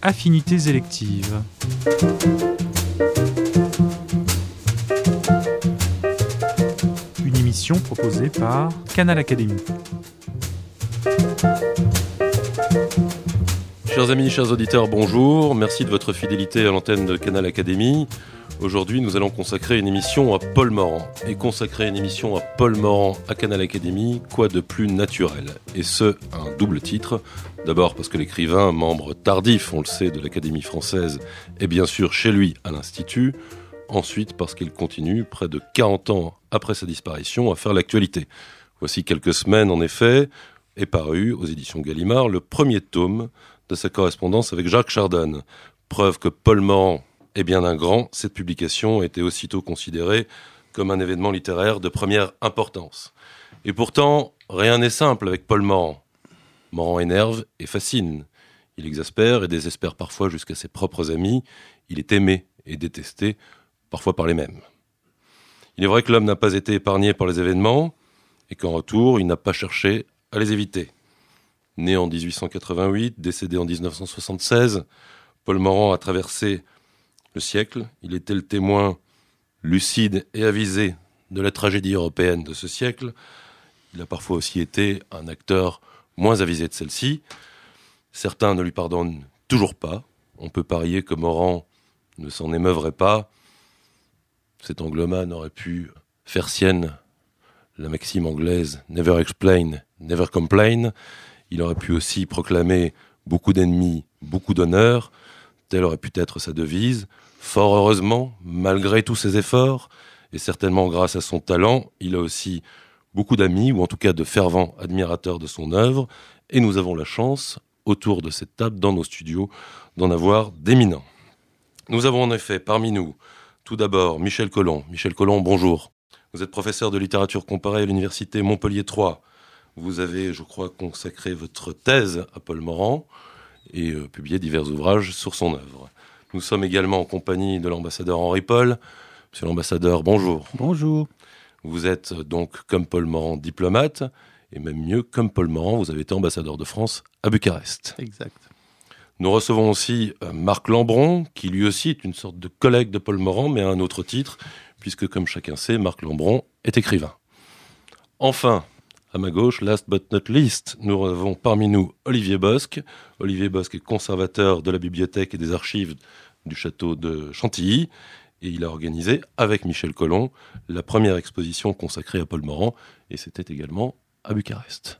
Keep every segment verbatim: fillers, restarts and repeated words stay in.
Affinités électives. Une émission proposée par Canal Académie. Chers amis, chers auditeurs, bonjour. Merci de votre fidélité à l'antenne de Canal Académie. Aujourd'hui, nous allons consacrer une émission à Paul Morand. Et consacrer une émission à Paul Morand à Canal Académie, quoi de plus naturel ? Et ce, un double titre. D'abord parce que l'écrivain, membre tardif, on le sait, de l'Académie française, est bien sûr chez lui à l'Institut. Ensuite, parce qu'il continue, près de quarante ans après sa disparition, à faire l'actualité. Voici quelques semaines, en effet, est paru aux éditions Gallimard le premier tome de sa correspondance avec Jacques Chardon. Preuve que Paul Morand est bien un grand, cette publication était aussitôt considérée comme un événement littéraire de première importance. Et pourtant, rien n'est simple avec Paul Morand. Morand énerve et fascine. Il exaspère et désespère parfois jusqu'à ses propres amis. Il est aimé et détesté, parfois par les mêmes. Il est vrai que l'homme n'a pas été épargné par les événements et qu'en retour, il n'a pas cherché à les éviter. Né en dix-huit cent quatre-vingt-huit, décédé en dix-neuf cent soixante-seize, Paul Morand a traversé le siècle. Il était le témoin lucide et avisé de la tragédie européenne de ce siècle. Il a parfois aussi été un acteur moins avisé de celle-ci. Certains ne lui pardonnent toujours pas. On peut parier que Morand ne s'en émeuvrait pas. Cet anglomane aurait pu faire sienne la maxime anglaise « Never explain, never complain ». Il aurait pu aussi proclamer « beaucoup d'ennemis, beaucoup d'honneur ». Telle aurait pu être sa devise. Fort heureusement, malgré tous ses efforts, et certainement grâce à son talent, il a aussi beaucoup d'amis, ou en tout cas de fervents admirateurs de son œuvre. Et nous avons la chance, autour de cette table, dans nos studios, d'en avoir d'éminents. Nous avons en effet parmi nous, tout d'abord, Michel Collomb. Michel Collomb, bonjour. Vous êtes professeur de littérature comparée à l'université Montpellier trois. Vous avez, je crois, consacré votre thèse à Paul Morand et euh, publié divers ouvrages sur son œuvre. Nous sommes également en compagnie de l'ambassadeur Henri Paul. Monsieur l'ambassadeur, bonjour. Bonjour. Vous êtes donc, comme Paul Morand, diplomate, et même mieux, comme Paul Morand, vous avez été ambassadeur de France à Bucarest. Exact. Nous recevons aussi euh, Marc Lambron, qui lui aussi est une sorte de collègue de Paul Morand, mais à un autre titre, puisque, comme chacun sait, Marc Lambron est écrivain. Enfin, à ma gauche, last but not least, nous avons parmi nous Olivier Bosc. Olivier Bosc est conservateur de la bibliothèque et des archives du château de Chantilly. Et il a organisé, avec Michel Collomb, la première exposition consacrée à Paul Morand. Et c'était également à Bucarest.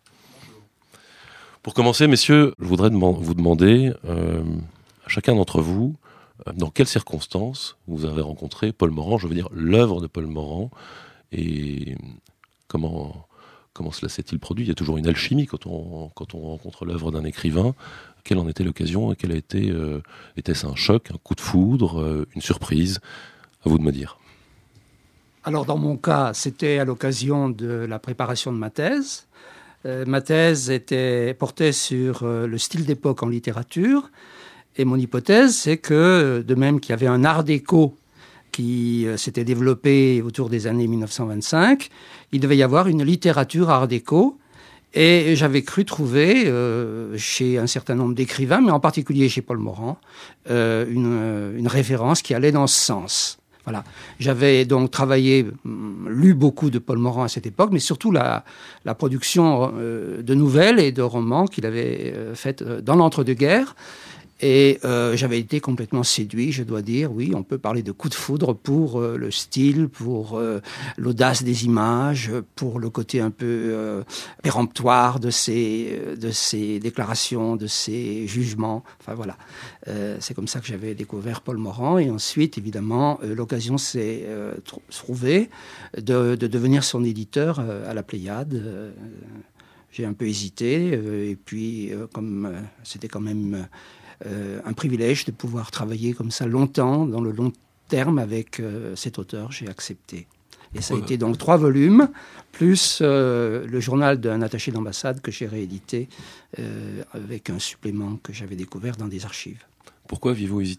Pour commencer, messieurs, je voudrais dem- vous demander, euh, à chacun d'entre vous, euh, dans quelles circonstances vous avez rencontré Paul Morand, je veux dire l'œuvre de Paul Morand, et comment... Comment cela s'est-il produit ? Il y a toujours une alchimie quand on, quand on rencontre l'œuvre d'un écrivain. Quelle en était l'occasion et quel a été, euh, était-ce un choc, un coup de foudre, euh, une surprise ? À vous de me dire. Alors, dans mon cas, c'était à l'occasion de la préparation de ma thèse. Euh, ma thèse était, portait sur euh, le style d'époque en littérature. Et mon hypothèse, c'est que, de même qu'il y avait un art déco qui euh, s'était développé autour des années mille neuf cent vingt-cinq, il devait y avoir une littérature art déco. Et j'avais cru trouver, euh, chez un certain nombre d'écrivains, mais en particulier chez Paul Morand, euh, une, une référence qui allait dans ce sens. Voilà. J'avais donc travaillé, lu beaucoup de Paul Morand à cette époque, mais surtout la, la production euh, de nouvelles et de romans qu'il avait euh, faites dans l'entre-deux-guerres. Et euh, j'avais été complètement séduit, je dois dire. Oui, on peut parler de coup de foudre pour euh, le style, pour euh, l'audace des images, pour le côté un peu euh, péremptoire de ses, de ses déclarations, de ses jugements. Enfin voilà, euh, c'est comme ça que j'avais découvert Paul Morand. Et ensuite, évidemment, euh, l'occasion s'est euh, tr- trouvée de, de devenir son éditeur euh, à la Pléiade. Euh, j'ai un peu hésité, euh, et puis euh, comme euh, c'était quand même... Euh, un privilège de pouvoir travailler comme ça longtemps, dans le long terme, avec euh, cet auteur, j'ai accepté. Et ça a été donc trois volumes, plus euh, le journal d'un attaché d'ambassade que j'ai réédité euh, avec un supplément que j'avais découvert dans des archives. Pourquoi aviez-vous hésité ?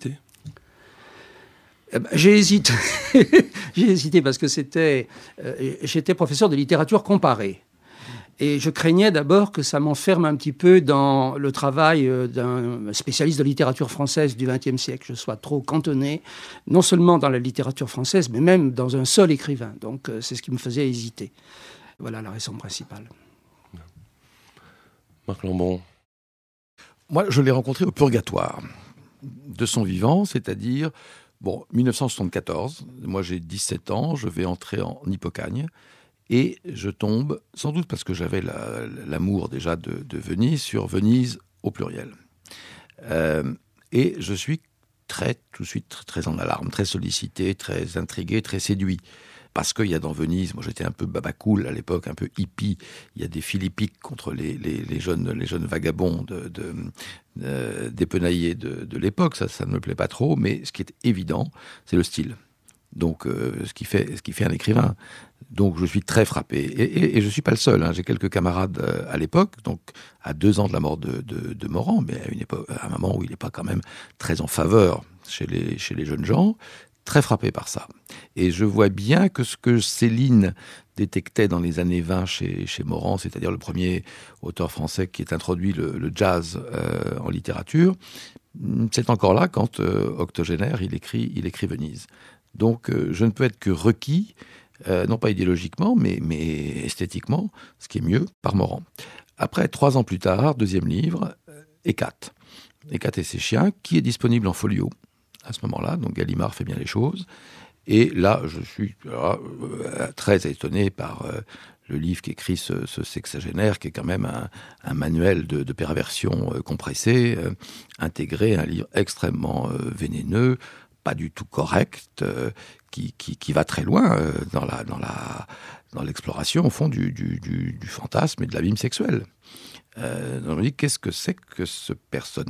Eh ben, j'ai hésité. j'ai hésité parce que c'était, euh, j'étais professeur de littérature comparée. Et je craignais d'abord que ça m'enferme un petit peu dans le travail d'un spécialiste de littérature française du vingtième siècle. Je sois trop cantonné, non seulement dans la littérature française, mais même dans un seul écrivain. Donc c'est ce qui me faisait hésiter. Voilà la raison principale. Marc Lambon. Moi, je l'ai rencontré au Purgatoire de son vivant, c'est-à-dire, bon, dix-neuf cent soixante-quatorze. Moi, j'ai dix-sept ans, je vais entrer en Hippocagne. Et je tombe, sans doute parce que j'avais la, l'amour déjà de, de Venise, sur Venise au pluriel. Euh, et je suis très, tout de suite, très, très en alarme, très sollicité, très intrigué, très séduit. Parce qu'il y a dans Venise, moi j'étais un peu babacool à l'époque, un peu hippie, il y a des philippiques contre les, les, les, jeunes, les jeunes vagabonds de, de, euh, dépenaillés de, de l'époque, ça, ça ne me plaît pas trop, mais ce qui est évident, c'est le style. Donc, euh, ce, qui fait, ce qui fait un écrivain. Donc, je suis très frappé. Et, et, et je ne suis pas le seul. Hein. J'ai quelques camarades euh, à l'époque, donc à deux ans de la mort de, de, de Morand, mais à, une époque, à un moment où il n'est pas quand même très en faveur chez les, chez les jeunes gens, très frappé par ça. Et je vois bien que ce que Céline détectait dans les années vingt chez, chez Morand, c'est-à-dire le premier auteur français qui ait introduit le, le jazz euh, en littérature, c'est encore là quand, euh, octogénaire, il écrit, il écrit Venise. Donc, euh, je ne peux être que requis, euh, non pas idéologiquement, mais, mais esthétiquement, ce qui est mieux, par Morand. Après, trois ans plus tard, deuxième livre, euh, Hécate. Hécate et ses chiens, qui est disponible en folio à ce moment-là. Donc, Gallimard fait bien les choses. Et là, je suis là, euh, très étonné par euh, le livre qu'écrit ce, ce sexagénaire, qui est quand même un, un manuel de, de perversion euh, compressé, euh, intégré, un livre extrêmement euh, vénéneux, pas du tout correct, euh, qui, qui, qui va très loin euh, dans, la, dans, la, dans l'exploration, au fond, du, du, du, du fantasme et de l'abîme sexuel. Euh, on me dit, qu'est-ce que c'est que ce personnage ?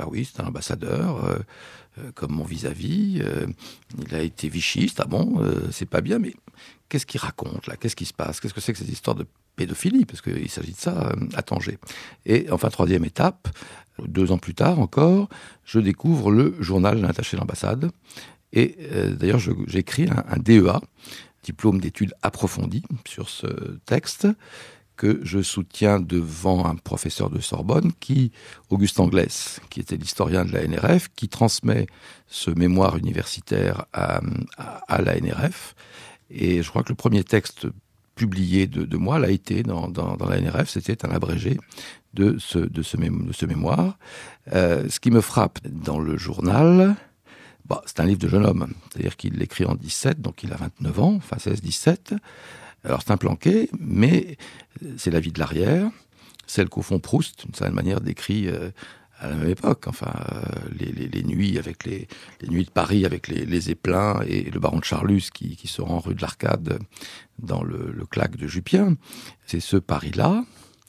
Ah oui, c'est un ambassadeur, euh, euh, comme mon vis-à-vis, euh, il a été vichiste, ah bon, euh, c'est pas bien, mais qu'est-ce qu'il raconte là ? Qu'est-ce qui se passe ? Qu'est-ce que c'est que cette histoire de pédophilie ? Parce qu'il s'agit de ça euh, à Tanger. Et enfin, troisième étape, deux ans plus tard encore, je découvre le journal de l'attaché de l'ambassade. Et euh, d'ailleurs, je, j'écris un, un D E A, diplôme d'études approfondies, sur ce texte, que je soutiens devant un professeur de Sorbonne, qui, Auguste Anglès, qui était l'historien de la N R F, qui transmet ce mémoire universitaire à, à, à la N R F. Et je crois que le premier texte publié de, de moi l'a été dans, dans, dans la N R F, c'était un abrégé de ce, de ce, mé, de ce mémoire. Euh, ce qui me frappe dans le journal, bah, c'est un livre de jeune homme, c'est-à-dire qu'il l'écrit en dix-sept, donc il a vingt-neuf ans, enfin seize dix-sept. Alors c'est un planqué, mais c'est la vie de l'arrière, celle qu'au fond Proust, d'une certaine manière, décrit euh, à la même époque. Enfin, euh, les, les, les nuits avec les, les nuits de Paris avec les, les éplins et le baron de Charlus qui, qui se rend rue de l'Arcade dans le, le claque de Jupien. C'est ce Paris-là.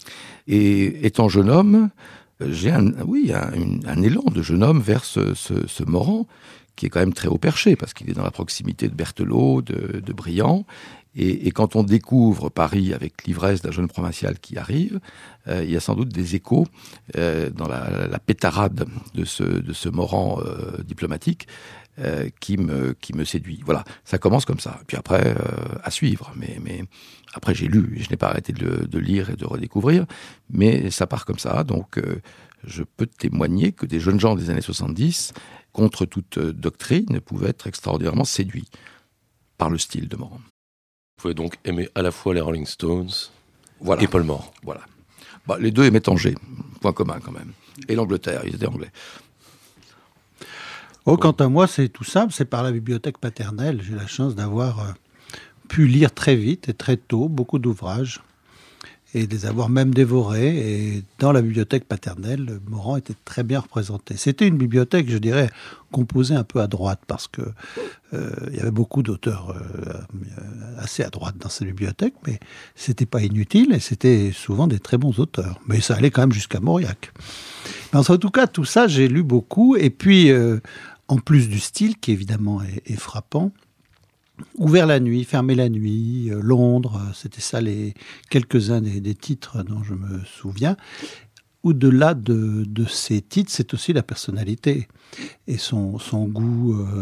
Et étant jeune homme, j'ai un, oui, un, une, un élan de jeune homme vers ce, ce, ce Morand, qui est quand même très haut perché, parce qu'il est dans la proximité de Berthelot, de, de Briand. Et, et quand on découvre Paris avec l'ivresse d'un jeune provincial qui arrive, euh, il y a sans doute des échos euh, dans la, la pétarade de ce, de ce Morand euh, diplomatique euh, qui, me, qui me séduit. Voilà, ça commence comme ça. Puis après, euh, à suivre. Mais, mais après, j'ai lu, je n'ai pas arrêté de, de lire et de redécouvrir, mais ça part comme ça. Donc, euh, je peux témoigner que des jeunes gens des années soixante-dix, contre toute doctrine, pouvaient être extraordinairement séduits par le style de Morand. Vous pouvez donc aimer à la fois les Rolling Stones voilà. et Paul Morand. Voilà. Bah, les deux aimaient Tanger, point commun quand même. Et l'Angleterre, ils étaient anglais. Oh, quant à moi, c'est tout simple, c'est par la bibliothèque paternelle. J'ai la chance d'avoir euh, pu lire très vite et très tôt beaucoup d'ouvrages et de les avoir même dévorés. Et dans la bibliothèque paternelle, Morand était très bien représenté. C'était une bibliothèque, je dirais, composée un peu à droite, parce que euh, il y avait beaucoup d'auteurs euh, assez à droite dans cette bibliothèque, mais c'était pas inutile et c'était souvent des très bons auteurs. Mais ça allait quand même jusqu'à Mauriac. Mais en tout cas, tout ça, j'ai lu beaucoup. Et puis, euh, en plus du style, qui évidemment est, est frappant, Ouvert la nuit, Fermé la nuit, euh, Londres, c'était ça les quelques-uns des, des titres dont je me souviens. Au-delà de, de ces titres, c'est aussi la personnalité et son, son goût euh,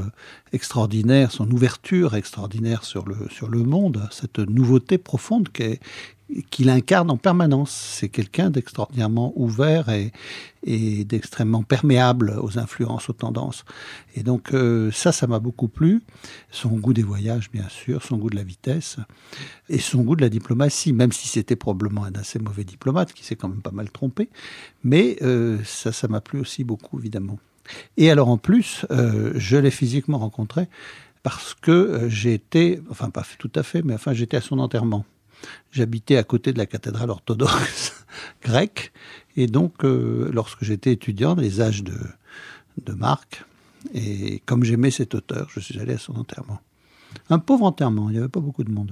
extraordinaire, son ouverture extraordinaire sur le, sur le monde, cette nouveauté profonde qu'est, qu'il incarne en permanence. C'est quelqu'un d'extraordinairement ouvert et, et d'extrêmement perméable aux influences, aux tendances. Et donc euh, ça, ça m'a beaucoup plu. Son goût des voyages, bien sûr, son goût de la vitesse et son goût de la diplomatie, même si c'était probablement un assez mauvais diplomate, qui s'est quand même pas mal trompé. Mais euh, ça, ça m'a plu aussi beaucoup, évidemment. Et alors en plus, euh, je l'ai physiquement rencontré parce que euh, j'ai été, enfin pas tout à fait, mais enfin j'étais à son enterrement. J'habitais à côté de la cathédrale orthodoxe grecque, et donc euh, lorsque j'étais étudiant, dans les âges de, de Marc, et comme j'aimais cet auteur, je suis allé à son enterrement. Un pauvre enterrement, il n'y avait pas beaucoup de monde.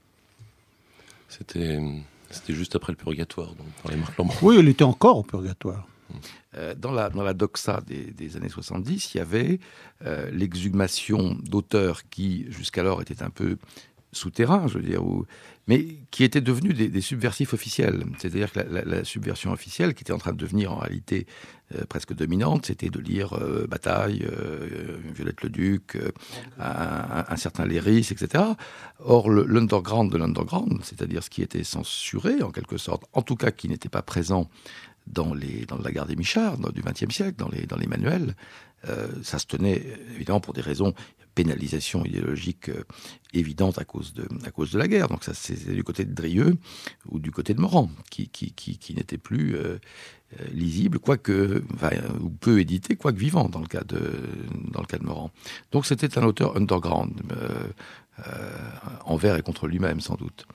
C'était, c'était juste après le purgatoire, donc, pour les Marc Lambron. Oui, il était encore au purgatoire. Euh, dans, la, dans la doxa des, des années soixante-dix, il y avait euh, l'exhumation d'auteurs qui, jusqu'alors, étaient un peu souterrains, je veux dire, ou, mais qui étaient devenus des, des subversifs officiels. C'est-à-dire que la, la, la subversion officielle, qui était en train de devenir en réalité euh, presque dominante, c'était de lire euh, Bataille, euh, Violette le Duc, euh, un, un certain Léris, et cetera. Or, le, l'underground de l'underground, c'est-à-dire ce qui était censuré, en quelque sorte, en tout cas qui n'était pas présent dans, les, dans la gare des Michards du XXe siècle, dans les, dans les manuels, euh, ça se tenait évidemment pour des raisons, pénalisation idéologique euh, évidente à cause, de, à cause de la guerre. Donc ça, c'est du côté de Drieux ou du côté de Morand, qui, qui, qui, qui n'était plus euh, lisible, quoique, enfin, ou peu édité, quoique vivant dans le cas de, dans le cas de Morand. Donc c'était un auteur underground, euh, euh, envers et contre lui-même sans doute.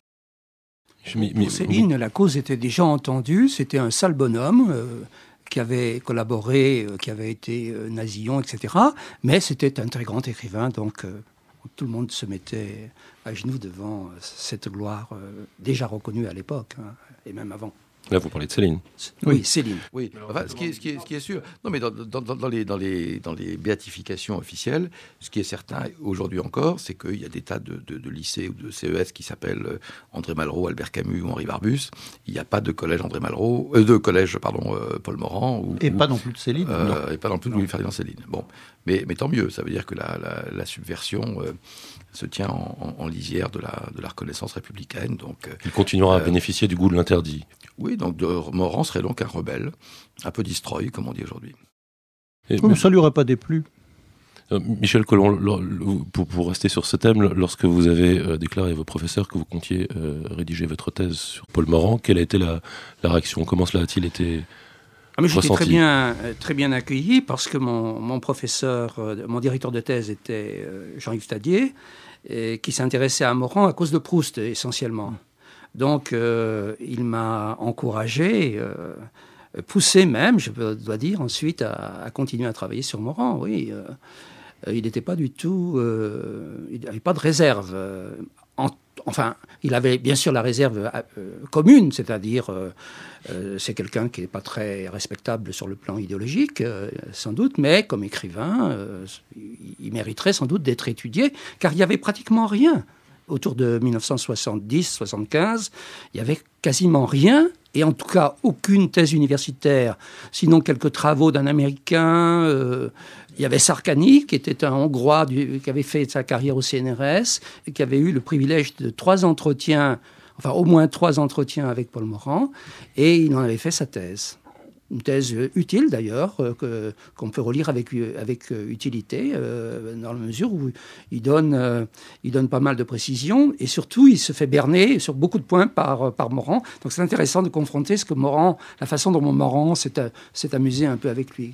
Pour Céline, la cause était déjà entendue, c'était un sale bonhomme euh, qui avait collaboré, euh, qui avait été euh, nasillon, et cetera. Mais c'était un très grand écrivain, donc euh, tout le monde se mettait à genoux devant euh, cette gloire euh, déjà reconnue à l'époque, hein, et même avant. Là, vous parlez de Céline. Oui, oui Céline. Oui, enfin, ce, qui est, ce, qui est, ce qui est sûr. Non, mais dans, dans, dans, les, dans, les, dans les béatifications officielles, ce qui est certain aujourd'hui encore, c'est qu'il y a des tas de, de, de lycées ou de C E S qui s'appellent André Malraux, Albert Camus ou Henri Barbusse. Il n'y a pas de collège André Malraux, euh, de collège, pardon, euh, Paul Morand. Ou, et ou, pas non plus de Céline. Euh, et pas non plus de Louis-Ferdinand Céline. Bon, mais, mais tant mieux. Ça veut dire que la, la, la subversion euh, se tient en, en, en lisière de la, de la reconnaissance républicaine. Donc, il continuera euh, à bénéficier du goût de l'interdit. Oui, donc de, Morand serait donc un rebelle, un peu destroy, comme on dit aujourd'hui. Et, oui, mais ça ne lui aurait pas déplu. Euh, Michel Collomb, pour, pour rester sur ce thème, lorsque vous avez euh, déclaré à vos professeurs que vous comptiez euh, rédiger votre thèse sur Paul Morand, quelle a été la, la réaction ? Comment cela a-t-il été ah, mais j'étais très bien, très bien accueilli parce que mon, mon professeur, euh, mon directeur de thèse était euh, Jean-Yves Tadier, et, qui s'intéressait à Morand à cause de Proust essentiellement. Donc, euh, il m'a encouragé, euh, poussé même, je dois dire, ensuite à, à continuer à travailler sur Morand. Oui, euh, il n'était pas du tout, euh, il n'avait pas de réserve. Euh, en, enfin, il avait bien sûr la réserve euh, commune, c'est-à-dire euh, euh, c'est quelqu'un qui n'est pas très respectable sur le plan idéologique, euh, sans doute, mais comme écrivain, euh, il mériterait sans doute d'être étudié, car il n'y avait pratiquement rien. Autour de dix-neuf cent soixante-dix soixante-quinze, il n'y avait quasiment rien, et en tout cas aucune thèse universitaire, sinon quelques travaux d'un Américain. Euh, il y avait Sarkany, qui était un Hongrois du, qui avait fait sa carrière au C N R S, et qui avait eu le privilège de trois entretiens, enfin au moins trois entretiens avec Paul Morand, et il en avait fait sa thèse. Une thèse utile d'ailleurs, euh, que, qu'on peut relire avec, avec euh, utilité, euh, dans la mesure où il donne, euh, il donne pas mal de précisions, et surtout il se fait berner sur beaucoup de points par, par Morand. Donc c'est intéressant de confronter ce que Morand, la façon dont Morand s'est, s'est amusé un peu avec lui.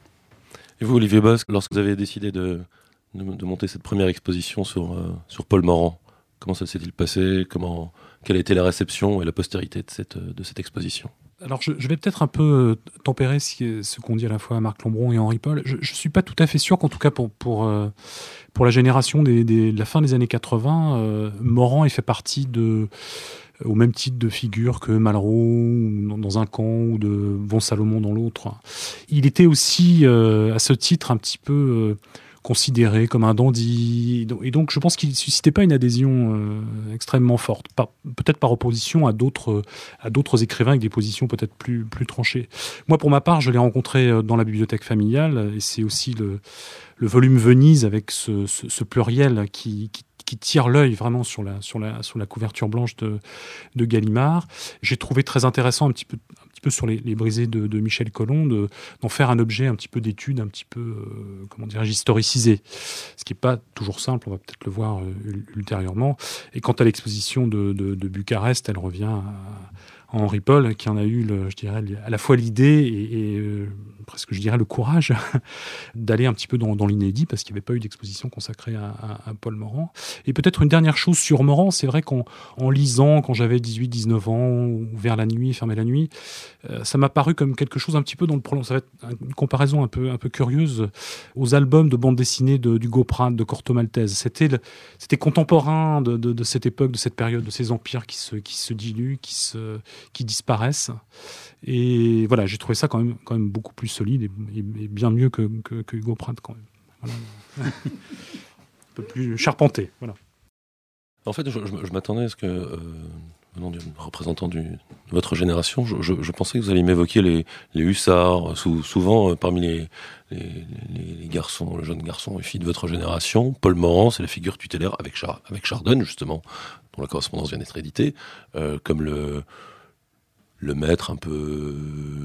Et vous, Olivier Bosc, lorsque vous avez décidé de, de, de monter cette première exposition sur, euh, sur Paul Morand, comment ça s'est-il passé ? Comment, quelle a été la réception et la postérité de cette, de cette exposition ? Alors, je, je vais peut-être un peu tempérer ce, ce qu'ont dit à la fois Marc Lambron et Henri Paul. Je ne suis pas tout à fait sûr qu'en tout cas pour, pour, euh, pour la génération des, des, de la fin des années quatre-vingts, euh, Morand ait fait partie de, au même titre de figure que Malraux dans un camp ou de Bon Salomon dans l'autre. Il était aussi, euh, à ce titre, un petit peu... Euh, considéré comme un dandy, et donc je pense qu'il ne suscitait pas une adhésion euh, extrêmement forte, par, peut-être par opposition à d'autres, à d'autres écrivains avec des positions peut-être plus, plus tranchées. Moi, pour ma part, je l'ai rencontré dans la bibliothèque familiale, et c'est aussi le, le volume Venise avec ce, ce, ce pluriel qui, qui, qui tire l'œil vraiment sur la, sur la, sur la couverture blanche de, de Gallimard. J'ai trouvé très intéressant un petit peu, un petit peu sur les, les brisés de, de Michel Collomb, de, d'en faire un objet un petit peu d'étude, un petit peu, euh, comment dirais-je, historicisé. Ce qui n'est pas toujours simple, on va peut-être le voir euh, ultérieurement. Et quant à l'exposition de, de, de Bucarest, elle revient à, à Henri Paul, qui en a eu, le, je dirais, à la fois l'idée et, et euh, presque, je dirais, le courage d'aller un petit peu dans, dans l'inédit, parce qu'il n'y avait pas eu d'exposition consacrée à, à, à Paul Morand. Et peut-être une dernière chose sur Morand, c'est vrai qu'en en lisant, quand j'avais dix-huit dix-neuf ans, ou vers la nuit, fermer la nuit, euh, ça m'a paru comme quelque chose un petit peu dans le prolongement. Ça va être une comparaison un peu, un peu curieuse aux albums de bande dessinée de, d'Hugo Pratt, de Corto Maltese. C'était, le, c'était contemporain de, de, de cette époque, de cette période, de ces empires qui se, qui se diluent, qui, se, qui disparaissent. Et voilà, j'ai trouvé ça quand même, quand même beaucoup plus solide et, et, et bien mieux que, que, que Hugo Pratt quand même. Voilà. Un peu plus charpenté. Voilà. En fait, je, je, je m'attendais à ce que, euh, venant du représentant du, de votre génération, je, je, je pensais que vous alliez m'évoquer les, les hussards, sou, souvent euh, parmi les, les, les, les garçons, les jeunes garçons et filles de votre génération. Paul Morand, c'est la figure tutélaire avec, Char, avec Chardonne, justement, dont la correspondance vient d'être éditée, euh, comme le, le maître un peu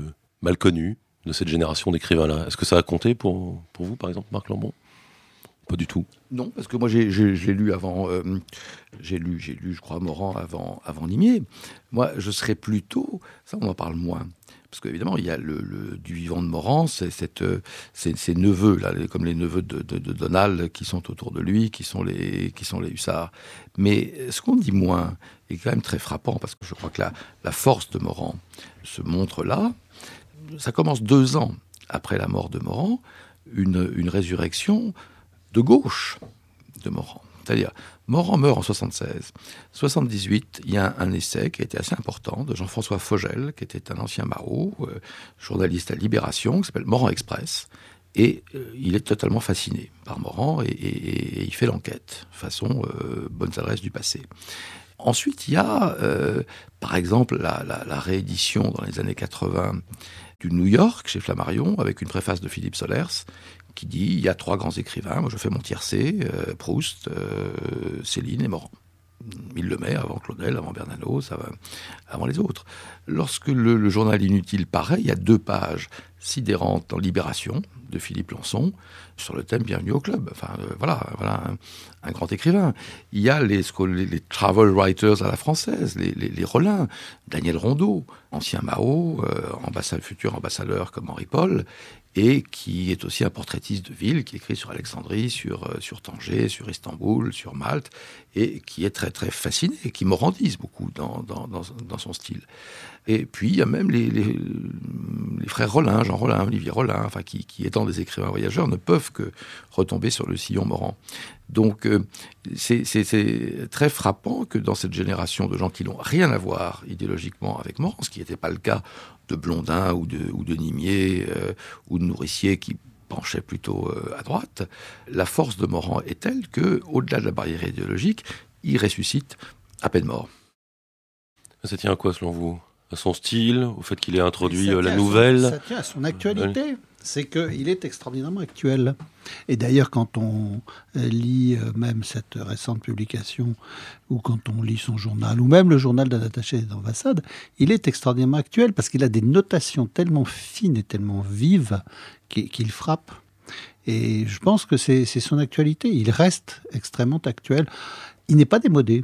mal connu de cette génération d'écrivains-là. Est-ce que ça a compté pour, pour vous, par exemple, Marc Lambron ? Pas du tout. Non, parce que moi j'ai, j'ai, j'ai lu avant, euh, j'ai lu, j'ai lu, je crois, Morand avant, avant Limier. Moi, je serais plutôt, ça on en parle moins, parce qu'évidemment il y a le, le du vivant de Morand, c'est cette, c'est, ces neveux là, comme les neveux de, de, de Donald qui sont autour de lui, qui sont les, qui sont les hussards. Mais ce qu'on dit moins est quand même très frappant, parce que je crois que la, la force de Morand se montre là. Ça commence deux ans après la mort de Morand, une, une résurrection de gauche de Morand. C'est-à-dire, Morand meurt en soixante-seize. soixante-dix-huit, il y a un, un essai qui a été assez important de Jean-François Fogel, qui était un ancien Maraud, euh, journaliste à Libération, qui s'appelle Morand Express. Et euh, il est totalement fasciné par Morand et, et, et il fait l'enquête, façon euh, bonnes adresses du passé. Ensuite, il y a, euh, par exemple, la, la, la réédition dans les années quatre-vingts du New York, chez Flammarion, avec une préface de Philippe Solers, qui dit, il y a trois grands écrivains, moi je fais mon tiercé, euh, Proust, euh, Céline et Morand. Il le met avant Claudel, avant Bernanos, avant, avant les autres. Lorsque le, le journal Inutile paraît, il y a deux pages sidérantes dans Libération, de Philippe Lançon, sur le thème Bienvenue au club. Enfin, euh, voilà, voilà un, un grand écrivain. Il y a les, les, les travel writers à la française, les, les, les Rollins, Daniel Rondeau, ancien Mao, euh, ambassade, futur ambassadeur comme Henri Paul, et qui est aussi un portraitiste de ville, qui écrit sur Alexandrie, sur, euh, sur Tanger, sur Istanbul, sur Malte, et qui est très très fasciné, et qui morandise beaucoup dans, dans, dans, dans son style. Et puis il y a même les, les, les frères Rollin, Jean Rollin, Olivier Rollin, enfin, qui, qui étant des écrivains voyageurs, ne peuvent que retomber sur le sillon Morand. Donc euh, c'est, c'est, c'est très frappant que dans cette génération de gens qui n'ont rien à voir idéologiquement avec Morand, ce qui n'était pas le cas de Blondin ou de, ou de Nimier euh, ou de Nourricier qui penchait plutôt euh, à droite, la force de Morand est telle que, au-delà de la barrière idéologique, il ressuscite à peine mort. Ça tient à quoi selon vous ? À son style, au fait qu'il ait introduit euh, la nouvelle ? son, Ça tient à son actualité. C'est qu'il est extraordinairement actuel. Et d'ailleurs, quand on lit même cette récente publication, ou quand on lit son journal, ou même le journal d'un attaché d'ambassade, il est extraordinairement actuel parce qu'il a des notations tellement fines et tellement vives qu'il, qu'il frappe. Et je pense que c'est, c'est son actualité. Il reste extrêmement actuel. Il n'est pas démodé.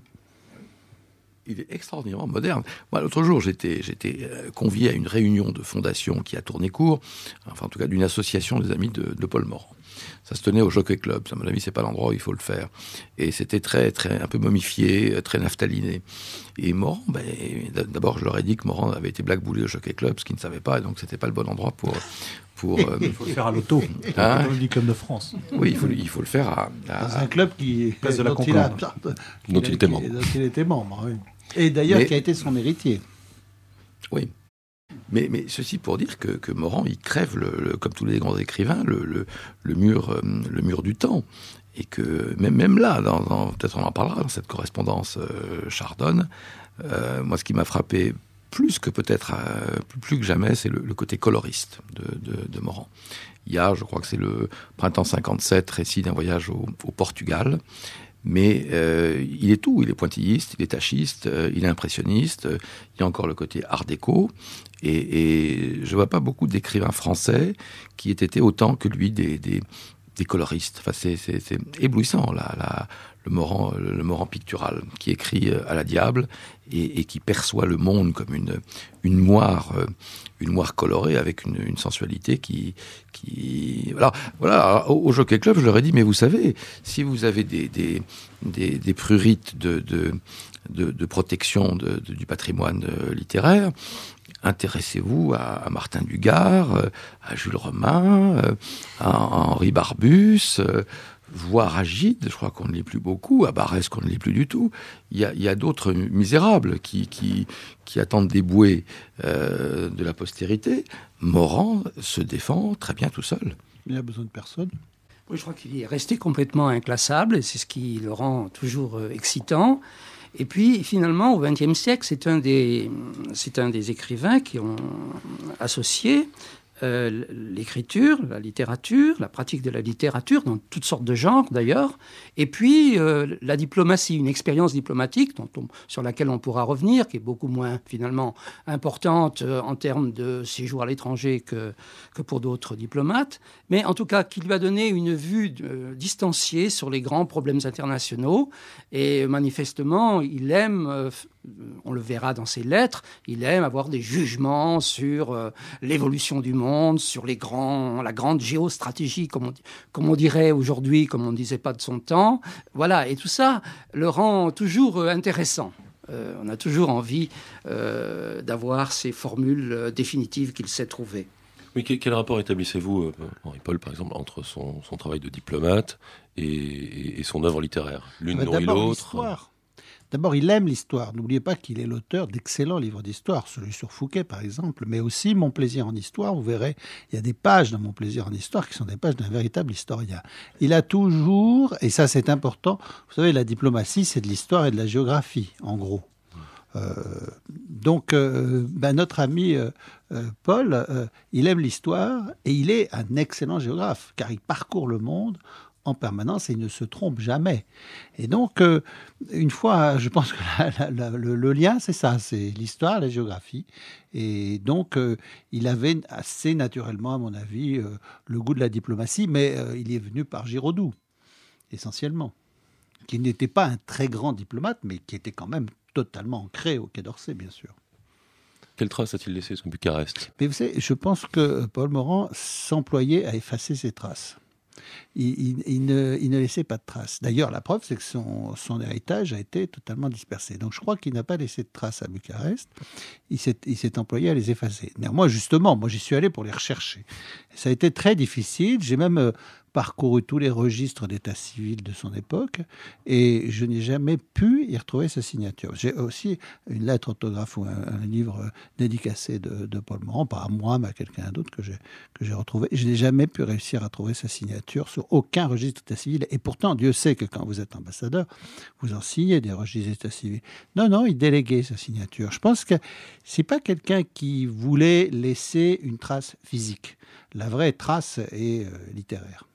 Il est extraordinairement moderne. Moi, l'autre jour, j'étais, j'étais convié à une réunion de fondation qui a tourné court, enfin, en tout cas, d'une association des amis de, de Paul Morand. Ça se tenait au Jockey Club. À mon avis, c'est pas l'endroit où il faut le faire. Et c'était très, très, un peu momifié, très naphtaliné. Et Morand, ben, d'abord, je leur ai dit que Morand avait été blackboulé au Jockey Club, ce qu'ils ne savaient pas, et donc c'était pas le bon endroit pour, pour. Euh, il faut le faire à l'auto. Hein Comme le club de France. Oui, il faut, il faut le faire à. à Dans un club qui, Place de la dont, il a, Concorde. Dont il était membre. Dont il était membre, oui. Et d'ailleurs, Mais, qui a été son héritier. Oui. Mais, mais ceci pour dire que, que Morand, il crève, le, le, comme tous les grands écrivains, le, le, le, mur, le mur du temps. Et que même, même là, dans, dans, peut-être on en parlera dans cette correspondance euh, Chardonne, euh, moi ce qui m'a frappé plus que peut-être, euh, plus, plus que jamais, c'est le, le côté coloriste de, de, de Morand. Il y a, je crois que c'est le printemps cinquante-sept, récit d'un voyage au, au Portugal, mais euh, il est tout. Il est pointilliste, il est tachiste, euh, il est impressionniste. Euh, il y a encore le côté art déco. Et, et je ne vois pas beaucoup d'écrivains français qui aient été autant que lui des, des, des coloristes. Enfin, c'est, c'est, c'est éblouissant, là, là, le Morand, le Morand pictural, qui écrit à la diable et, et qui perçoit le monde comme une, une moire, une moire colorée avec une, une sensualité qui, qui, voilà, voilà. Au, au Jockey Club, je leur ai dit, mais vous savez, si vous avez des, des, des, des prurites de, de, de, de protection de, de, du patrimoine littéraire, intéressez-vous à, à Martin Dugard, à Jules Romain, à, à Henri Barbus, voire à Gide, je crois qu'on ne lit plus beaucoup, à Barrès qu'on ne lit plus du tout. Il y a, il y a d'autres misérables qui, qui, qui attendent des bouées euh, de la postérité. Morand se défend très bien tout seul. Il a besoin de personne. Oui, je crois qu'il est resté complètement inclassable, et c'est ce qui le rend toujours euh, excitant. Et puis, finalement, au vingtième siècle, c'est un des, c'est un des écrivains qui ont associé euh, l'écriture, la littérature, la pratique de la littérature, dans toutes sortes de genres d'ailleurs, et puis euh, la diplomatie, une expérience diplomatique dont on, sur laquelle on pourra revenir, qui est beaucoup moins finalement importante euh, en termes de séjour à l'étranger que, que pour d'autres diplomates, mais en tout cas qui lui a donné une vue euh, distanciée sur les grands problèmes internationaux, et manifestement il aime, euh, on le verra dans ses lettres, il aime avoir des jugements sur euh, l'évolution du monde, sur les grands, la grande géostratégie, comme on, comme on dirait aujourd'hui, comme on ne disait pas de son temps. Voilà, et tout ça le rend toujours euh, intéressant. Euh, on a toujours envie euh, d'avoir ces formules euh, définitives qu'il sait trouver. Oui, quel, quel rapport établissez-vous, euh, Henri Paul, par exemple, entre son, son travail de diplomate et, et, et son œuvre littéraire ? L'une bah, nourrit l'autre. L'histoire. D'abord, il aime l'histoire. N'oubliez pas qu'il est l'auteur d'excellents livres d'histoire, celui sur Fouquet, par exemple, mais aussi Mon plaisir en histoire. Vous verrez, il y a des pages dans Mon plaisir en histoire qui sont des pages d'un véritable historien. Il a toujours, et ça c'est important, vous savez, la diplomatie, c'est de l'histoire et de la géographie, en gros. Euh, donc, euh, ben notre ami euh, euh, Paul, euh, il aime l'histoire et il est un excellent géographe, car il parcourt le monde en permanence et il ne se trompe jamais. Et donc, euh, une fois, je pense que la, la, la, le, le lien, c'est ça, c'est l'histoire, la géographie. Et donc, euh, il avait assez naturellement, à mon avis, euh, le goût de la diplomatie, mais euh, il est venu par Giraudoux, essentiellement, qui n'était pas un très grand diplomate, mais qui était quand même totalement ancré au Quai d'Orsay, bien sûr. Quelle trace a-t-il laissé sur Bucarest ? Mais vous savez, je pense que Paul Morand s'employait à effacer ses traces. Il, il, il, ne, il ne laissait pas de traces. D'ailleurs, la preuve, c'est que son, son héritage a été totalement dispersé. Donc, je crois qu'il n'a pas laissé de traces à Bucarest. Il s'est, il s'est employé à les effacer. Néanmoins, justement, moi, j'y suis allé pour les rechercher. Et ça a été très difficile. J'ai même euh, parcouru tous les registres d'état civil de son époque et je n'ai jamais pu y retrouver sa signature. J'ai aussi une lettre orthographe ou un, un livre dédicacé de, de Paul Morand, pas à moi, mais à quelqu'un d'autre que j'ai, que j'ai retrouvé. Je n'ai jamais pu réussir à trouver sa signature sur aucun registre d'état civil. Et pourtant, Dieu sait que quand vous êtes ambassadeur, vous en signez des registres d'état civil. Non, non, il déléguait sa signature. Je pense que c'est pas quelqu'un qui voulait laisser une trace physique. La vraie trace est euh, littéraire.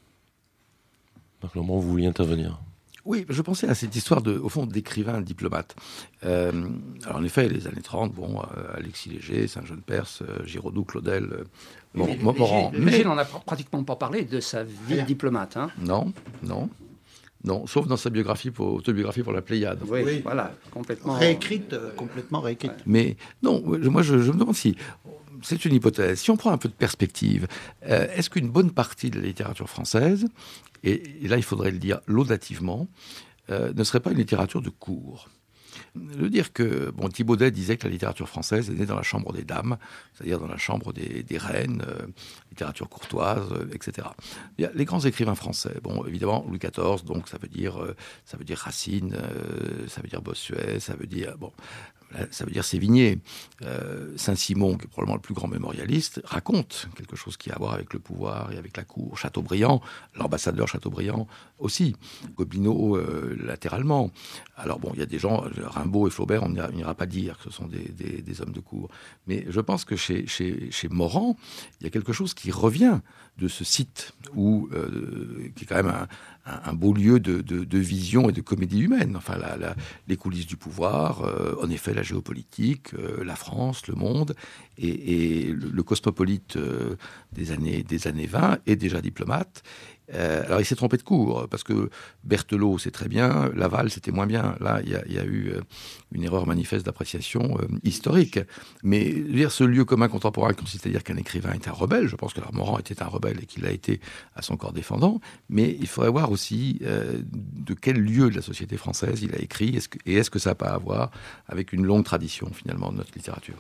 Marc Lambron, vous vouliez intervenir ? Oui, je pensais à cette histoire, de, au fond, d'écrivain diplomate. Euh, alors, en effet, les années trente, bon, euh, Alexis Léger, Saint-Jean-de-Perse, euh, Giraudoux, Claudel, euh, oui, Mor- Morand. Léger, Léger n'en a pratiquement pas parlé de sa vie de diplomate. Hein. Non, non. Non, sauf dans sa biographie pour, autobiographie pour la Pléiade. Oui, Oui. voilà, complètement. Réécrite, euh, complètement réécrite. Ouais. Mais non, moi, je, je me demande si... C'est une hypothèse. Si on prend un peu de perspective, euh, est-ce qu'une bonne partie de la littérature française, et, et là il faudrait le dire laudativement, euh, ne serait pas une littérature de cour ? De dire que, bon, Thibaudet disait que la littérature française est née dans la chambre des dames, c'est-à-dire dans la chambre des, des reines, euh, littérature courtoise, euh, et cetera. Il y a les grands écrivains français, bon, évidemment, Louis quatorze, donc ça veut dire, euh, ça veut dire Racine, euh, ça veut dire Bossuet, ça veut dire, bon... ça veut dire Sévigné. Euh, Saint-Simon, qui est probablement le plus grand mémorialiste, raconte quelque chose qui a à voir avec le pouvoir et avec la cour. Chateaubriand, l'ambassadeur Chateaubriand aussi. Gobineau, euh, latéralement. Alors bon, il y a des gens, Rimbaud et Flaubert, on n'ira pas dire que ce sont des, des, des hommes de cour. Mais je pense que chez, chez, chez Morand, il y a quelque chose qui revient de ce site, où, euh, qui est quand même un, un, un beau lieu de, de, de vision et de comédie humaine. Enfin, la, la, les coulisses du pouvoir, euh, en effet, la géopolitique, euh, la France, le monde, et, et le, le cosmopolite euh, des, années, des années vingt est déjà diplomate. Euh, alors, il s'est trompé de cours, parce que Berthelot, c'est très bien, Laval, c'était moins bien. Là, il y a, il y a eu euh, une erreur manifeste d'appréciation euh, historique. Mais dire ce lieu commun contemporain consiste à dire qu'un écrivain est un rebelle. Je pense que Morand était un rebelle et qu'il l'a été à son corps défendant. Mais il faudrait voir aussi euh, de quel lieu de la société française il a écrit, est-ce que, et est-ce que ça n'a pas à voir avec une longue tradition, finalement, de notre littérature.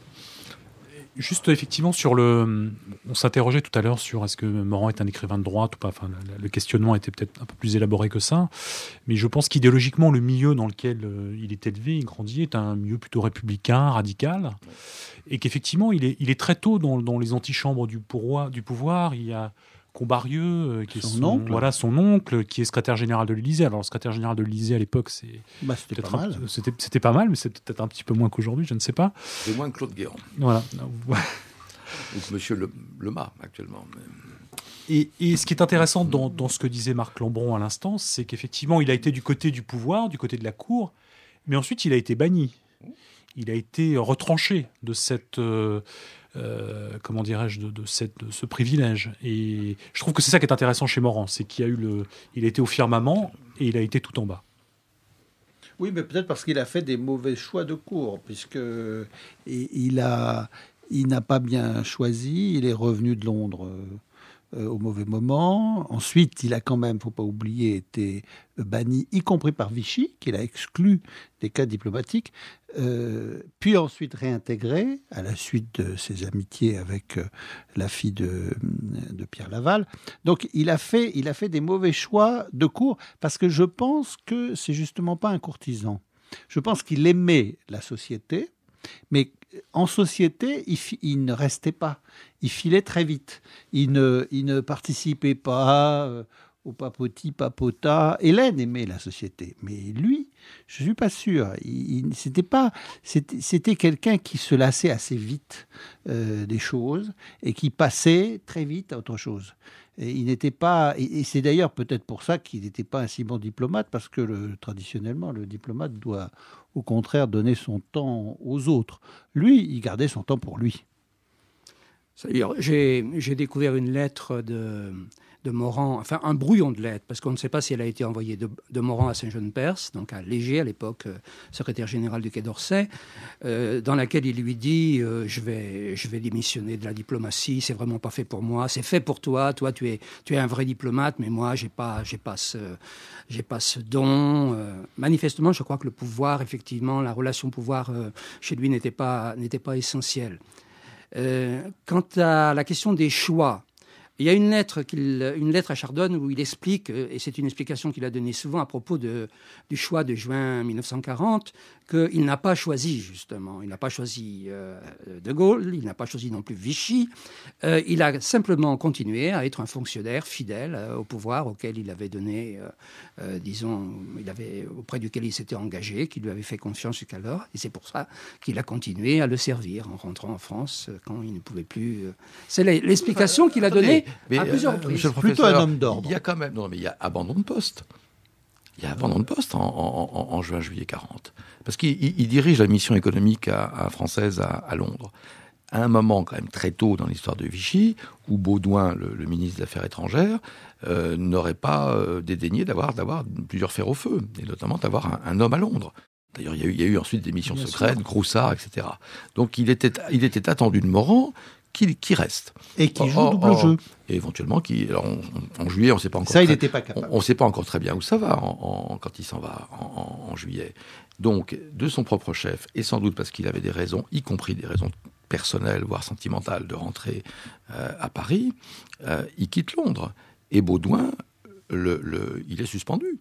Juste effectivement sur le, on s'interrogeait tout à l'heure sur est-ce que Morand est un écrivain de droite ou pas. Enfin, le questionnement était peut-être un peu plus élaboré que ça, mais je pense qu'idéologiquement le milieu dans lequel il est élevé, il grandit, est un milieu plutôt républicain, radical, et qu'effectivement il est, il est très tôt dans, dans les antichambres du pouvoir, du pouvoir. Il y a Combarieux, qui est son, son oncle, voilà, son oncle, qui est secrétaire général de l'Élysée. Alors, le secrétaire général de l'Élysée à l'époque, c'est bah, c'était pas mal. Un, c'était, c'était pas mal, mais c'est peut-être un petit peu moins qu'aujourd'hui, je ne sais pas. C'est moins que Claude Guéant. Voilà. Ou Monsieur Le, Lemas, actuellement. Et, et ce qui est intéressant dans, dans ce que disait Marc Lambron à l'instant, c'est qu'effectivement, il a été du côté du pouvoir, du côté de la cour, mais ensuite, il a été banni. Il a été retranché de cette... Euh, Euh, comment dirais-je, de, de, cette, de ce privilège. Et je trouve que c'est ça qui est intéressant chez Morand, c'est qu'il a eu le, il a été au firmament et il a été tout en bas. Oui, mais peut-être parce qu'il a fait des mauvais choix de cours, puisque il a, il n'a pas bien choisi. Il est revenu de Londres euh, au mauvais moment. Ensuite, il a quand même, faut pas oublier, été banni, y compris par Vichy, qu'il a exclu des cas diplomatiques. Euh, puis ensuite réintégré à la suite de ses amitiés avec euh, la fille de, de Pierre Laval. Donc il a fait, il a fait des mauvais choix de cours, parce que je pense que c'est justement pas un courtisan. Je pense qu'il aimait la société, mais en société, il, il ne restait pas. Il filait très vite. Il ne, il ne participait pas euh, au papoti, papota. Hélène aimait la société, mais lui, je ne suis pas sûr. Il, il, c'était, pas, c'était, c'était quelqu'un qui se lassait assez vite euh, des choses et qui passait très vite à autre chose. Et il n'était pas, et c'est d'ailleurs peut-être pour ça qu'il n'était pas un si bon diplomate, parce que le, traditionnellement, le diplomate doit au contraire donner son temps aux autres. Lui, il gardait son temps pour lui. C'est-à-dire, j'ai, j'ai découvert une lettre de, de Morand, enfin un brouillon de lettre, parce qu'on ne sait pas si elle a été envoyée de, de Morand à Saint-Jean-de-Perse, donc à Léger à l'époque, euh, secrétaire général du Quai d'Orsay, euh, dans laquelle il lui dit euh, je vais, je vais démissionner de la diplomatie, c'est vraiment pas fait pour moi, c'est fait pour toi, toi tu es, tu es un vrai diplomate, mais moi j'ai pas, j'ai pas ce, j'ai pas ce don. Euh, manifestement, je crois que le pouvoir, effectivement, la relation pouvoir euh, chez lui n'était pas, n'était pas essentielle. Euh, quant à la question des choix, il y a une lettre, qu'il, une lettre à Chardonne où il explique, et c'est une explication qu'il a donnée souvent à propos de, du choix de juin mille neuf cent quarante, qu'il n'a pas choisi, justement. Il n'a pas choisi euh, De Gaulle, il n'a pas choisi non plus Vichy. Euh, il a simplement continué à être un fonctionnaire fidèle euh, au pouvoir auquel il avait donné, euh, euh, disons, il avait, auprès duquel il s'était engagé, qui lui avait fait confiance jusqu'alors. Et c'est pour ça qu'il a continué à le servir en rentrant en France quand il ne pouvait plus. Euh... C'est l'explication qu'il a donnée. Mais, à plusieurs euh, reprises. Plutôt un homme d'ordre. Il y a quand même, non, mais il y a abandon de poste. Il y a abandon de poste en, en, en juin-juillet quarante. Parce qu'il il dirige la mission économique à, à française à, à Londres. À un moment quand même très tôt dans l'histoire de Vichy, où Baudouin, le, le ministre des Affaires étrangères, euh, n'aurait pas euh, dédaigné d'avoir, d'avoir plusieurs fers au feu, et notamment d'avoir un, un homme à Londres. D'ailleurs, il y a eu, il y a eu ensuite des missions Bien secrètes, Groussard, et cetera. Donc il était, il était attendu de Morand Qui, qui reste. Et qui joue or, double or, jeu. Et éventuellement, qui, alors on, on, en juillet, on ne sait pas encore. Ça, très, il n'était pas capable. On ne sait pas encore très bien où ça va en, en, quand il s'en va en, en, en juillet. Donc, de son propre chef, et sans doute parce qu'il avait des raisons, y compris des raisons personnelles, voire sentimentales, de rentrer euh, à Paris, euh, il quitte Londres. Et Baudouin, le, le, il est suspendu.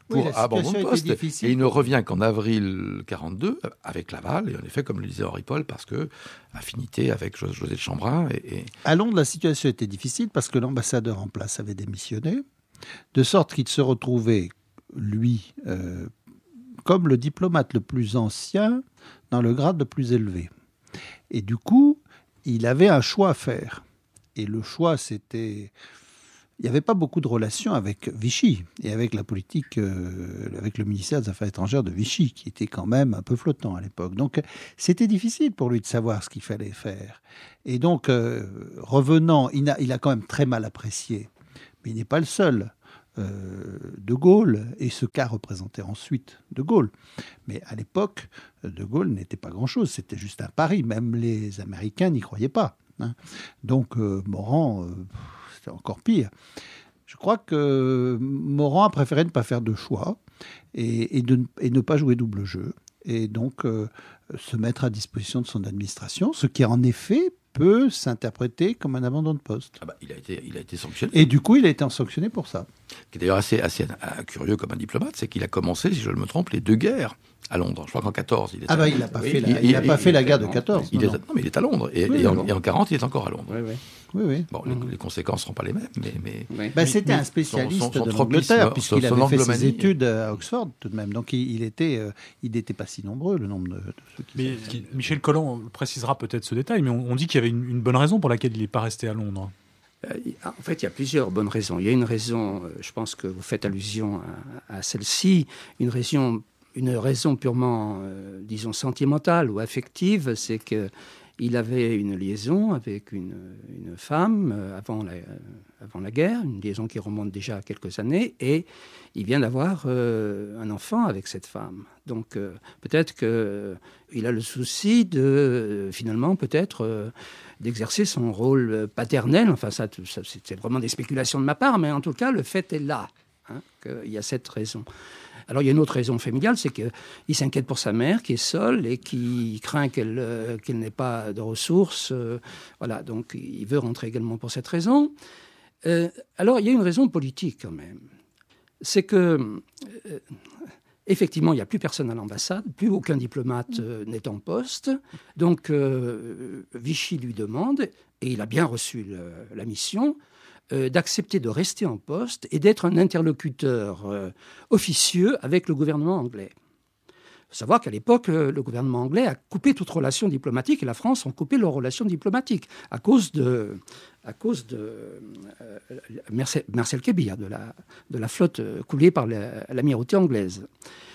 pour Oui, la abandon de situation poste. était difficile. Et il ne revient qu'en avril quarante-deux avec Laval, et en effet, comme le disait Henri Paul, parce que affinité avec José de Chambrin. Et, et... À Londres, la situation était difficile parce que l'ambassadeur en place avait démissionné, de sorte qu'il se retrouvait, lui, euh, comme le diplomate le plus ancien, dans le grade le plus élevé. Et du coup, il avait un choix à faire. Et le choix, c'était... Il n'y avait pas beaucoup de relations avec Vichy et avec la politique, euh, avec le ministère des Affaires étrangères de Vichy, qui était quand même un peu flottant à l'époque. Donc, c'était difficile pour lui de savoir ce qu'il fallait faire. Et donc, euh, revenant, il a, il a quand même très mal apprécié, mais il n'est pas le seul. Euh, de Gaulle, et ce cas représentait ensuite De Gaulle. Mais à l'époque, De Gaulle n'était pas grand-chose, c'était juste un pari. Même les Américains n'y croyaient pas. Hein. Donc, euh, Morand... Euh, c'est encore pire. Je crois que Morand a préféré ne pas faire de choix et, et, de, et ne pas jouer double jeu. Et donc euh, se mettre à disposition de son administration, ce qui en effet peut s'interpréter comme un abandon de poste. Ah bah, il a été, il a été sanctionné. Et du coup, il a été sanctionné pour ça. Ce qui est d'ailleurs assez, assez euh, curieux comme un diplomate, c'est qu'il a commencé, si je ne me trompe, les deux guerres à Londres. Je crois qu'en quatorze, il est. Ah à... bah il n'a pas, oui, fait, la, il, il a il, pas il, fait il, la guerre non, de quatorze. Il non, est, non. non, mais il est à Londres. Et, oui, et, en, non. et en quarante, il est encore à Londres. Oui, oui. Oui, oui. Bon, les, les conséquences ne seront pas les mêmes, mais... mais... Oui. Ben, c'était mais un spécialiste son- son- son de tropisme, l'Angleterre, puisqu'il son- son avait fait ses anglomanie. études à Oxford, tout de même. Donc, il, il était, euh, il n'était pas si nombreux, le nombre de, de ceux qui... Mais savaient. Michel Collant précisera peut-être ce détail, mais on, on dit qu'il y avait une, une bonne raison pour laquelle il n'est pas resté à Londres. Euh, En fait, il y a plusieurs bonnes raisons. Il y a une raison, euh, je pense que vous faites allusion à, à celle-ci, une raison, une raison purement, euh, disons, sentimentale ou affective, c'est qu'il avait une liaison avec une, une femme euh, avant, la, euh, avant la guerre, une liaison qui remonte déjà à quelques années, et il vient d'avoir euh, un enfant avec cette femme. Donc euh, peut-être qu'il a le souci de, euh, finalement, peut-être... Euh, d'exercer son rôle paternel. Enfin, ça, ça, c'est vraiment des spéculations de ma part, mais en tout cas, le fait est là, hein, qu'il y a cette raison. Alors, il y a une autre raison familiale, c'est qu'il s'inquiète pour sa mère, qui est seule et qui craint qu'elle euh, qu'elle n'ait pas de ressources. Euh, voilà, donc il veut rentrer également pour cette raison. Euh, alors, il y a une raison politique quand même. C'est que... Euh, Effectivement, il n'y a plus personne à l'ambassade, plus aucun diplomate euh, n'est en poste. Donc, euh, Vichy lui demande, et il a bien reçu le, la mission, euh, d'accepter de rester en poste et d'être un interlocuteur euh, officieux avec le gouvernement anglais. Il faut savoir qu'à l'époque, le, le gouvernement anglais a coupé toute relation diplomatique et la France a coupé leurs relations diplomatiques à cause de, à cause de euh, Marcel, Marcel Kébir, de la, de la flotte coulée par la, l'amirauté anglaise.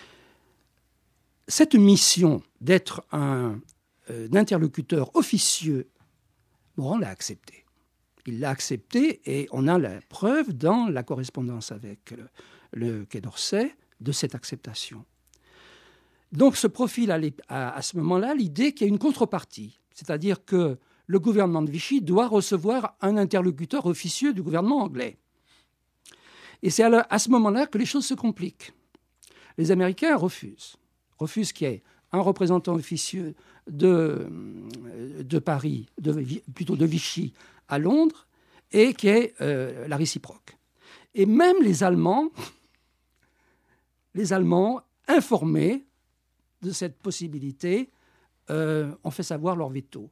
Cette mission d'être un, euh, un interlocuteur officieux, Morand l'a accepté. Il l'a accepté et on a la preuve dans la correspondance avec le, le Quai d'Orsay de cette acceptation. Donc se profile à, à, à ce moment-là l'idée qu'il y a une contrepartie, c'est-à-dire que le gouvernement de Vichy doit recevoir un interlocuteur officieux du gouvernement anglais. Et c'est à, la, à ce moment-là que les choses se compliquent. Les Américains refusent. Refusent qu'il y ait un représentant officieux de, de Paris, de, plutôt de Vichy, à Londres, et qu'il y ait euh, la réciproque. Et même les Allemands, les Allemands informés de cette possibilité, euh, ont fait savoir leur veto.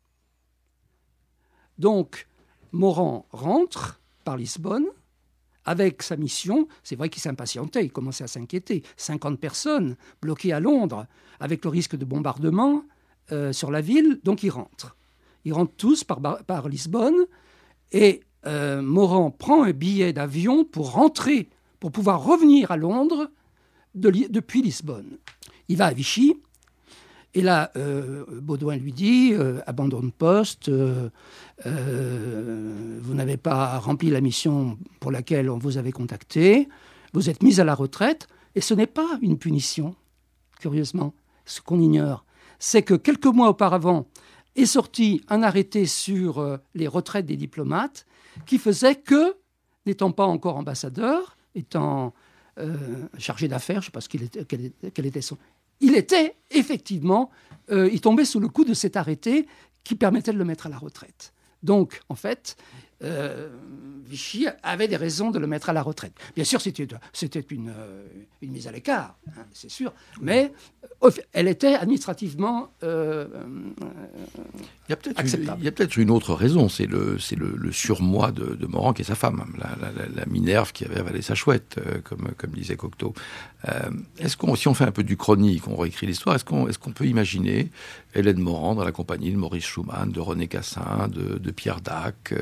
Donc, Morand rentre par Lisbonne avec sa mission. C'est vrai qu'il s'impatientait, il commençait à s'inquiéter. cinquante personnes bloquées à Londres, avec le risque de bombardement euh, sur la ville, donc ils rentrent. Ils rentrent tous par, par Lisbonne, et euh, Morand prend un billet d'avion pour rentrer, pour pouvoir revenir à Londres de, depuis Lisbonne. Il va à Vichy, et là, euh, Baudouin lui dit euh, « Abandon de poste, euh, euh, vous n'avez pas rempli la mission pour laquelle on vous avait contacté, vous êtes mis à la retraite ». Et ce n'est pas une punition, curieusement. Ce qu'on ignore, c'est que quelques mois auparavant est sorti un arrêté sur euh, les retraites des diplomates qui faisait que, n'étant pas encore ambassadeur, étant euh, chargé d'affaires, je ne sais pas ce qu'il était, quel, quel était son... Il était effectivement, euh, il tombait sous le coup de cet arrêté qui permettait de le mettre à la retraite. Donc, en fait, euh, Vichy avait des raisons de le mettre à la retraite. Bien sûr, c'était, c'était une, euh, une mise à l'écart, hein, c'est sûr, mais euh, elle était administrativement euh, euh, il y a peut-être acceptable. Une, il y a peut-être une autre raison, c'est le, c'est le, le surmoi de, de Morand qui est sa femme, la, la, la, la Minerve qui avait avalé sa chouette, euh, comme, comme disait Cocteau. Euh, est-ce qu'on, si on fait un peu du chronique, on réécrit l'histoire, est-ce qu'on, est-ce qu'on peut imaginer Hélène Morand dans la compagnie de Maurice Schumann, de René Cassin, de, de Pierre Dac,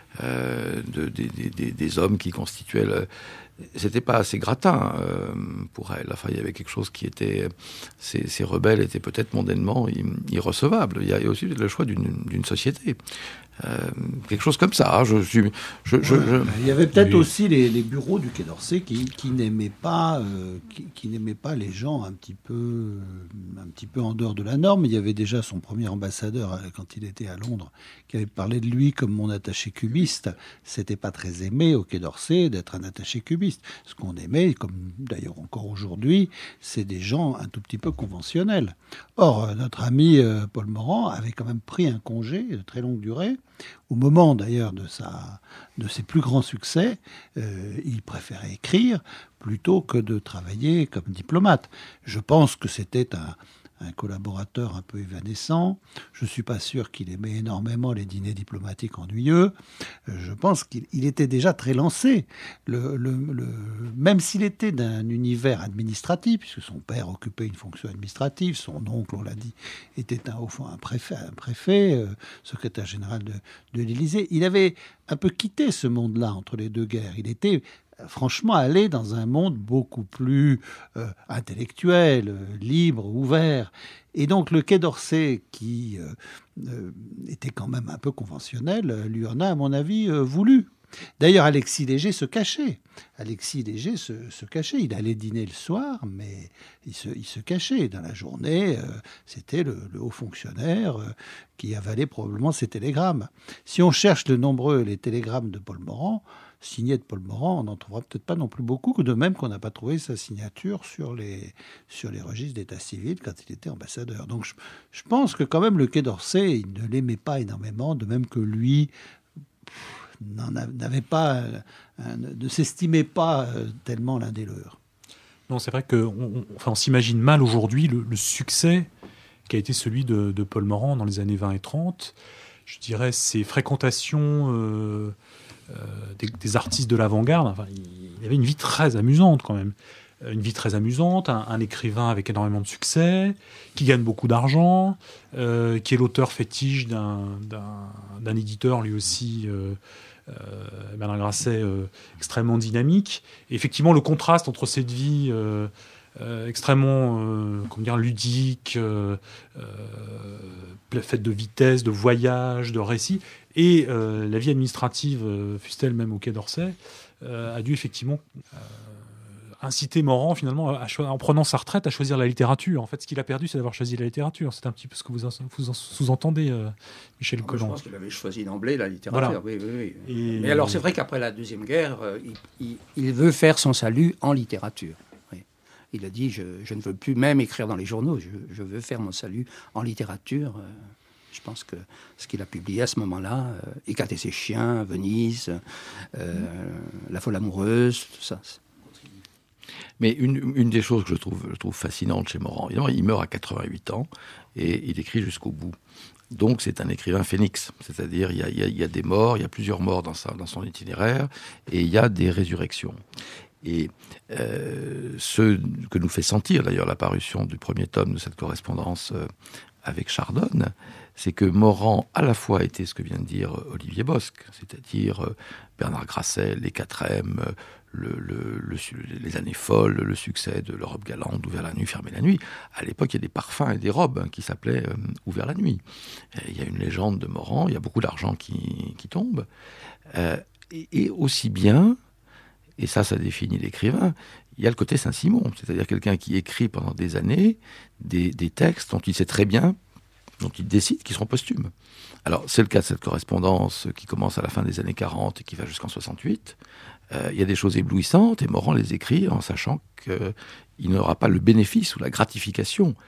euh, de, des, des, des hommes qui constituaient le... C'était pas assez gratin euh, pour elle. Enfin, il y avait quelque chose qui était... Ces, ces rebelles étaient peut-être mondainement irrecevables. Il y a aussi le choix d'une, d'une société. Euh, quelque chose comme ça. Je suis. Je, je, ouais, je... Il y avait peut-être oui. aussi les, les bureaux du Quai d'Orsay qui, qui n'aimaient pas, euh, qui, qui n'aimaient pas les gens un petit peu, un petit peu en dehors de la norme. Il y avait déjà son premier ambassadeur quand il était à Londres qui avait parlé de lui comme mon attaché cubiste. C'était pas très aimé au Quai d'Orsay d'être un attaché cubiste. Ce qu'on aimait, comme d'ailleurs encore aujourd'hui, c'est des gens un tout petit peu conventionnels. Or, notre ami euh, Paul Morand avait quand même pris un congé de très longue durée. Au moment d'ailleurs de, sa, de ses plus grands succès, euh, il préférait écrire plutôt que de travailler comme diplomate. Je pense que c'était un, un collaborateur un peu évanescent. Je ne suis pas sûr qu'il aimait énormément les dîners diplomatiques ennuyeux. Je pense qu'il il était déjà très lancé. Le, le, le, même s'il était d'un univers administratif, puisque son père occupait une fonction administrative, son oncle, on l'a dit, était un, au fond un préfet, un préfet euh, secrétaire général de, de l'Élysée. Il avait un peu quitté ce monde-là entre les deux guerres. Il était franchement aller dans un monde beaucoup plus euh, intellectuel, euh, libre, ouvert. Et donc le Quai d'Orsay, qui euh, euh, était quand même un peu conventionnel, euh, lui en a, à mon avis, euh, voulu. D'ailleurs, Alexis Léger se cachait. Alexis Léger se, se cachait. Il allait dîner le soir, mais il se, il se cachait. Dans la journée, euh, c'était le, le haut fonctionnaire euh, qui avalait probablement ses télégrammes. Si on cherche de nombreux les télégrammes de Paul Morand, signé de Paul Morand, on n'en trouvera peut-être pas non plus beaucoup, de même qu'on n'a pas trouvé sa signature sur les, sur les registres d'état civil quand il était ambassadeur. Donc je, je pense que quand même le Quai d'Orsay, il ne l'aimait pas énormément, de même que lui pff, n'avait pas, euh, ne s'estimait pas euh, tellement l'un des leurs. Non, c'est vrai qu'on on, enfin, on s'imagine mal aujourd'hui le, le succès qui a été celui de, de Paul Morand dans les années vingt et trente. Je dirais ses fréquentations... Euh, Euh, des, des artistes de l'avant-garde. Enfin, il, il avait une vie très amusante quand même. Une vie très amusante, un, un écrivain avec énormément de succès, qui gagne beaucoup d'argent, euh, qui est l'auteur fétiche d'un, d'un, d'un éditeur lui aussi, euh, euh, Bernard Grasset, euh, extrêmement dynamique. Et effectivement, le contraste entre cette vie euh, euh, extrêmement euh, comment dire, ludique, euh, euh, faite de vitesse, de voyage, de récits, et euh, la vie administrative, euh, fût-elle même au Quai d'Orsay, euh, a dû effectivement euh, inciter Morand, finalement, à cho- en prenant sa retraite, à choisir la littérature. En fait, ce qu'il a perdu, c'est d'avoir choisi la littérature. C'est un petit peu ce que vous, en, vous en sous-entendez, euh, Michel Colland. Je pense qu'il avait choisi d'emblée la littérature. Voilà. Oui, oui, oui. Et... Mais alors, c'est vrai qu'après la Deuxième Guerre, euh, il, il, il veut faire son salut en littérature. Oui. Il a dit, je, je ne veux plus même écrire dans les journaux, je, je veux faire mon salut en littérature. Euh, Je pense que ce qu'il a publié à ce moment-là, euh, Hécate et ses chiens, Venise, euh, mmh. La folle amoureuse, tout ça. Mais une, une des choses que je trouve, je trouve fascinante chez Morand, évidemment, il meurt à quatre-vingt-huit ans et il écrit jusqu'au bout. Donc c'est un écrivain phénix, c'est-à-dire il y a, il y a, il y a des morts, il y a plusieurs morts dans, sa, dans son itinéraire et il y a des résurrections. Et euh, ce que nous fait sentir d'ailleurs la parution du premier tome de cette correspondance euh, avec Chardonne, c'est que Morand à la fois était ce que vient de dire Olivier Bosc, c'est-à-dire euh, Bernard Grasset, les quatre M, le, le, le, les années folles, le succès de l'Europe galante, Ouvert la nuit, Fermé la nuit. À l'époque, il y a des parfums et des robes hein, qui s'appelaient euh, Ouvert la nuit. Et il y a une légende de Morand, il y a beaucoup d'argent qui, qui tombe. Euh, et, et aussi bien, et ça, ça définit l'écrivain, il y a le côté Saint-Simon, c'est-à-dire quelqu'un qui écrit pendant des années des, des textes dont il sait très bien, dont il décide qu'ils seront posthumes. Alors, c'est le cas de cette correspondance qui commence à la fin des années quarante et qui va jusqu'en soixante-huit. Euh, il y a des choses éblouissantes et Morand les écrit en sachant qu'il n'aura pas le bénéfice ou la gratification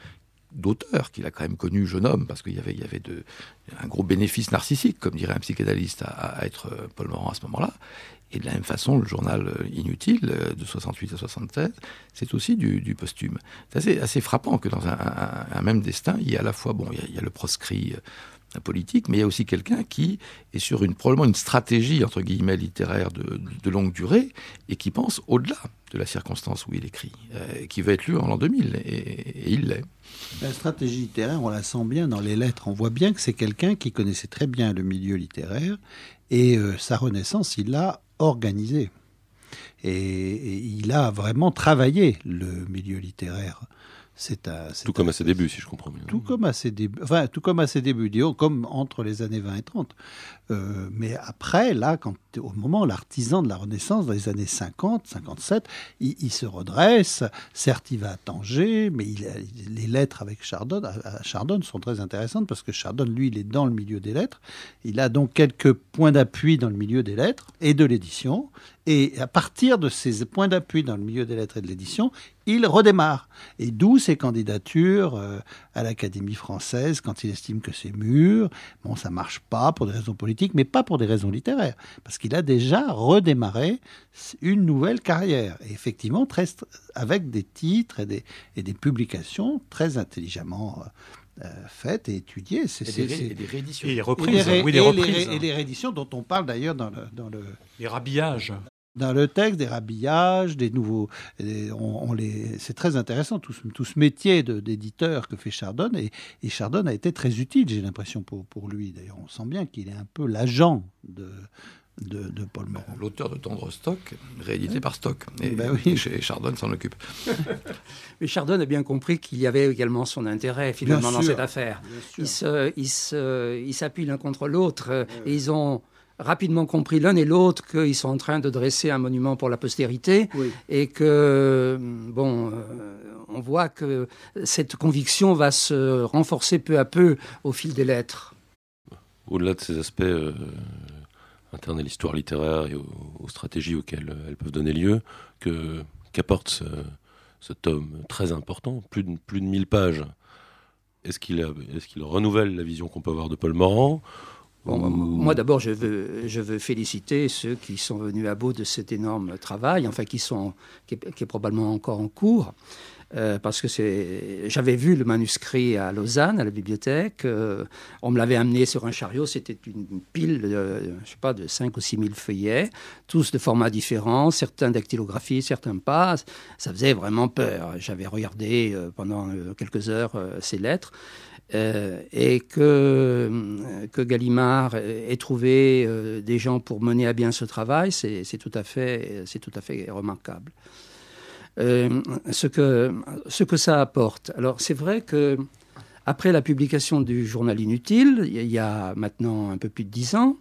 d'auteur qu'il a quand même connu jeune homme, parce qu'il y avait, il y avait de, un gros bénéfice narcissique, comme dirait un psychanalyste, à, à être Paul Morand à ce moment-là. Et de la même façon, le journal Inutile, de soixante-huit à soixante-seize, c'est aussi du, du posthume. C'est assez, assez frappant que dans un, un, un même destin, il y a à la fois, bon, il y a, il y a le proscrit politique, mais il y a aussi quelqu'un qui est sur une, probablement une stratégie, entre guillemets, littéraire de, de longue durée, et qui pense au-delà de la circonstance où il écrit, euh, qui va être lu en l'an deux mille, et, et il l'est. La stratégie littéraire, on la sent bien dans les lettres. On voit bien que c'est quelqu'un qui connaissait très bien le milieu littéraire, et euh, sa renaissance, il l'a organisée. Et, et il a vraiment travaillé le milieu littéraire. C'est un, c'est tout comme un, à ses débuts, si je comprends bien. Tout comme à ses débuts, enfin, tout comme à ses débuts, disons, comme entre les années vingt et trente. Euh, mais après, là, quand, au moment, l'artisan de la Renaissance, dans les années cinquante, cinquante-sept, il, il se redresse. Certes, il va à Tanger, mais il a, les lettres avec Chardonne, à Chardonne sont très intéressantes parce que Chardonne, lui, il est dans le milieu des lettres. Il a donc quelques points d'appui dans le milieu des lettres et de l'édition. Et à partir de ces points d'appui dans le milieu des lettres et de l'édition, il redémarre. Et d'où ses candidatures euh, à l'Académie française quand il estime que c'est mûr. Bon, ça marche pas pour des raisons politiques, mais pas pour des raisons littéraires. Parce qu'il a déjà redémarré une nouvelle carrière. Et effectivement, très, avec des titres et des, et des publications très intelligemment euh, faites et étudiées. C'est, et, c'est, des, c'est... et des rééditions. Et les reprises. Et les, ré... oui, les et reprises. Les ré... Et les rééditions dont on parle d'ailleurs dans le... Dans le... Les rhabillages. Dans le texte, des rhabillages, des nouveaux... On, on les, c'est très intéressant, tout ce, tout ce métier de, d'éditeur que fait Chardonne. Et, et Chardonne a été très utile, j'ai l'impression, pour, pour lui. D'ailleurs, on sent bien qu'il est un peu l'agent de... De, de Paul Morand. L'auteur de Tendre Stock, réédité oui. par Stock. Et, ben oui. et Chardonne s'en occupe. Mais Chardonne a bien compris qu'il y avait également son intérêt, finalement, dans cette affaire. Ils, se, ils, se, ils s'appuient l'un contre l'autre. Oui. Et ils ont rapidement compris l'un et l'autre qu'ils sont en train de dresser un monument pour la postérité. Oui. Et que, bon, euh, on voit que cette conviction va se renforcer peu à peu au fil des lettres. Au-delà de ces aspects... Euh... interne à l'histoire littéraire et aux, aux stratégies auxquelles elles peuvent donner lieu, que, qu'apporte ce, ce tome très important, plus de, plus de mille pages. Est-ce qu'il, a, est-ce qu'il renouvelle la vision qu'on peut avoir de Paul Morand ? Bon, ou... Moi, d'abord, je veux, je veux féliciter ceux qui sont venus à bout de cet énorme travail, enfin, qui, sont, qui, est, qui est probablement encore en cours. Euh, parce que c'est... j'avais vu le manuscrit à Lausanne, à la bibliothèque. Euh, on me l'avait amené sur un chariot. C'était une pile, de, je sais pas, de cinq ou six mille feuillets, tous de formats différents, certains dactylographiés, certains pas. Ça faisait vraiment peur. J'avais regardé euh, pendant quelques heures euh, ces lettres. Euh, et que, que Gallimard ait trouvé euh, des gens pour mener à bien ce travail, c'est, c'est, tout à fait, c'est tout à fait remarquable. Euh, ce, que, ce que ça apporte. Alors, c'est vrai que après la publication du journal Inutile, il y a maintenant un peu plus de dix ans,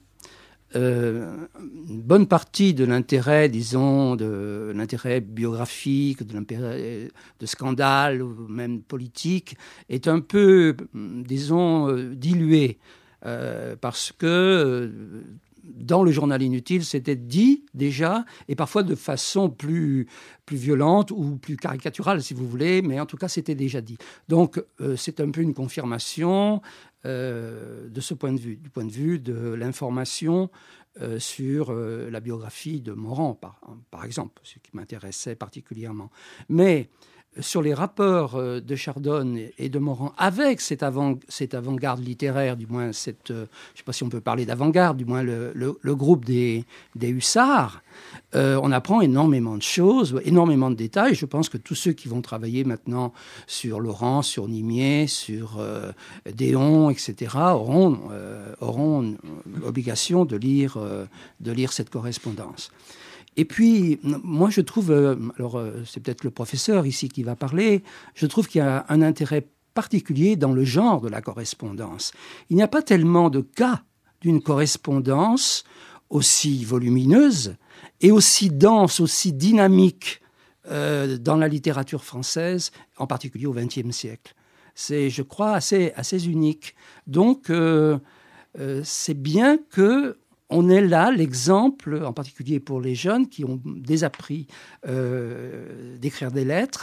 euh, une bonne partie de l'intérêt, disons, de l'intérêt biographique, de l'intérêt de scandale, ou même politique, est un peu, disons, euh, dilué. Euh, parce que... Euh, dans le journal Inutile, c'était dit déjà, et parfois de façon plus, plus violente ou plus caricaturale, si vous voulez, mais en tout cas, c'était déjà dit. Donc, euh, c'est un peu une confirmation euh, de ce point de vue, du point de vue de l'information euh, sur euh, la biographie de Morand, par, par exemple, ce qui m'intéressait particulièrement. Mais... sur les rapports de Chardonne et de Morand avec cette, avant, cette avant-garde littéraire, du moins cette, je ne sais pas si on peut parler d'avant-garde, du moins le, le, le groupe des, des hussards, euh, on apprend énormément de choses, énormément de détails. Je pense que tous ceux qui vont travailler maintenant sur Laurent, sur Nimier, sur euh, Déon, et cetera, auront, euh, auront l'obligation de lire, euh, de lire cette correspondance. Et puis, moi, je trouve, alors c'est peut-être le professeur ici qui va parler, je trouve qu'il y a un intérêt particulier dans le genre de la correspondance. Il n'y a pas tellement de cas d'une correspondance aussi volumineuse et aussi dense, aussi dynamique euh, dans la littérature française, en particulier au vingtième siècle. C'est, je crois, assez, assez unique. Donc, euh, euh, c'est bien que on est là, l'exemple, en particulier pour les jeunes qui ont désappris euh, d'écrire des lettres,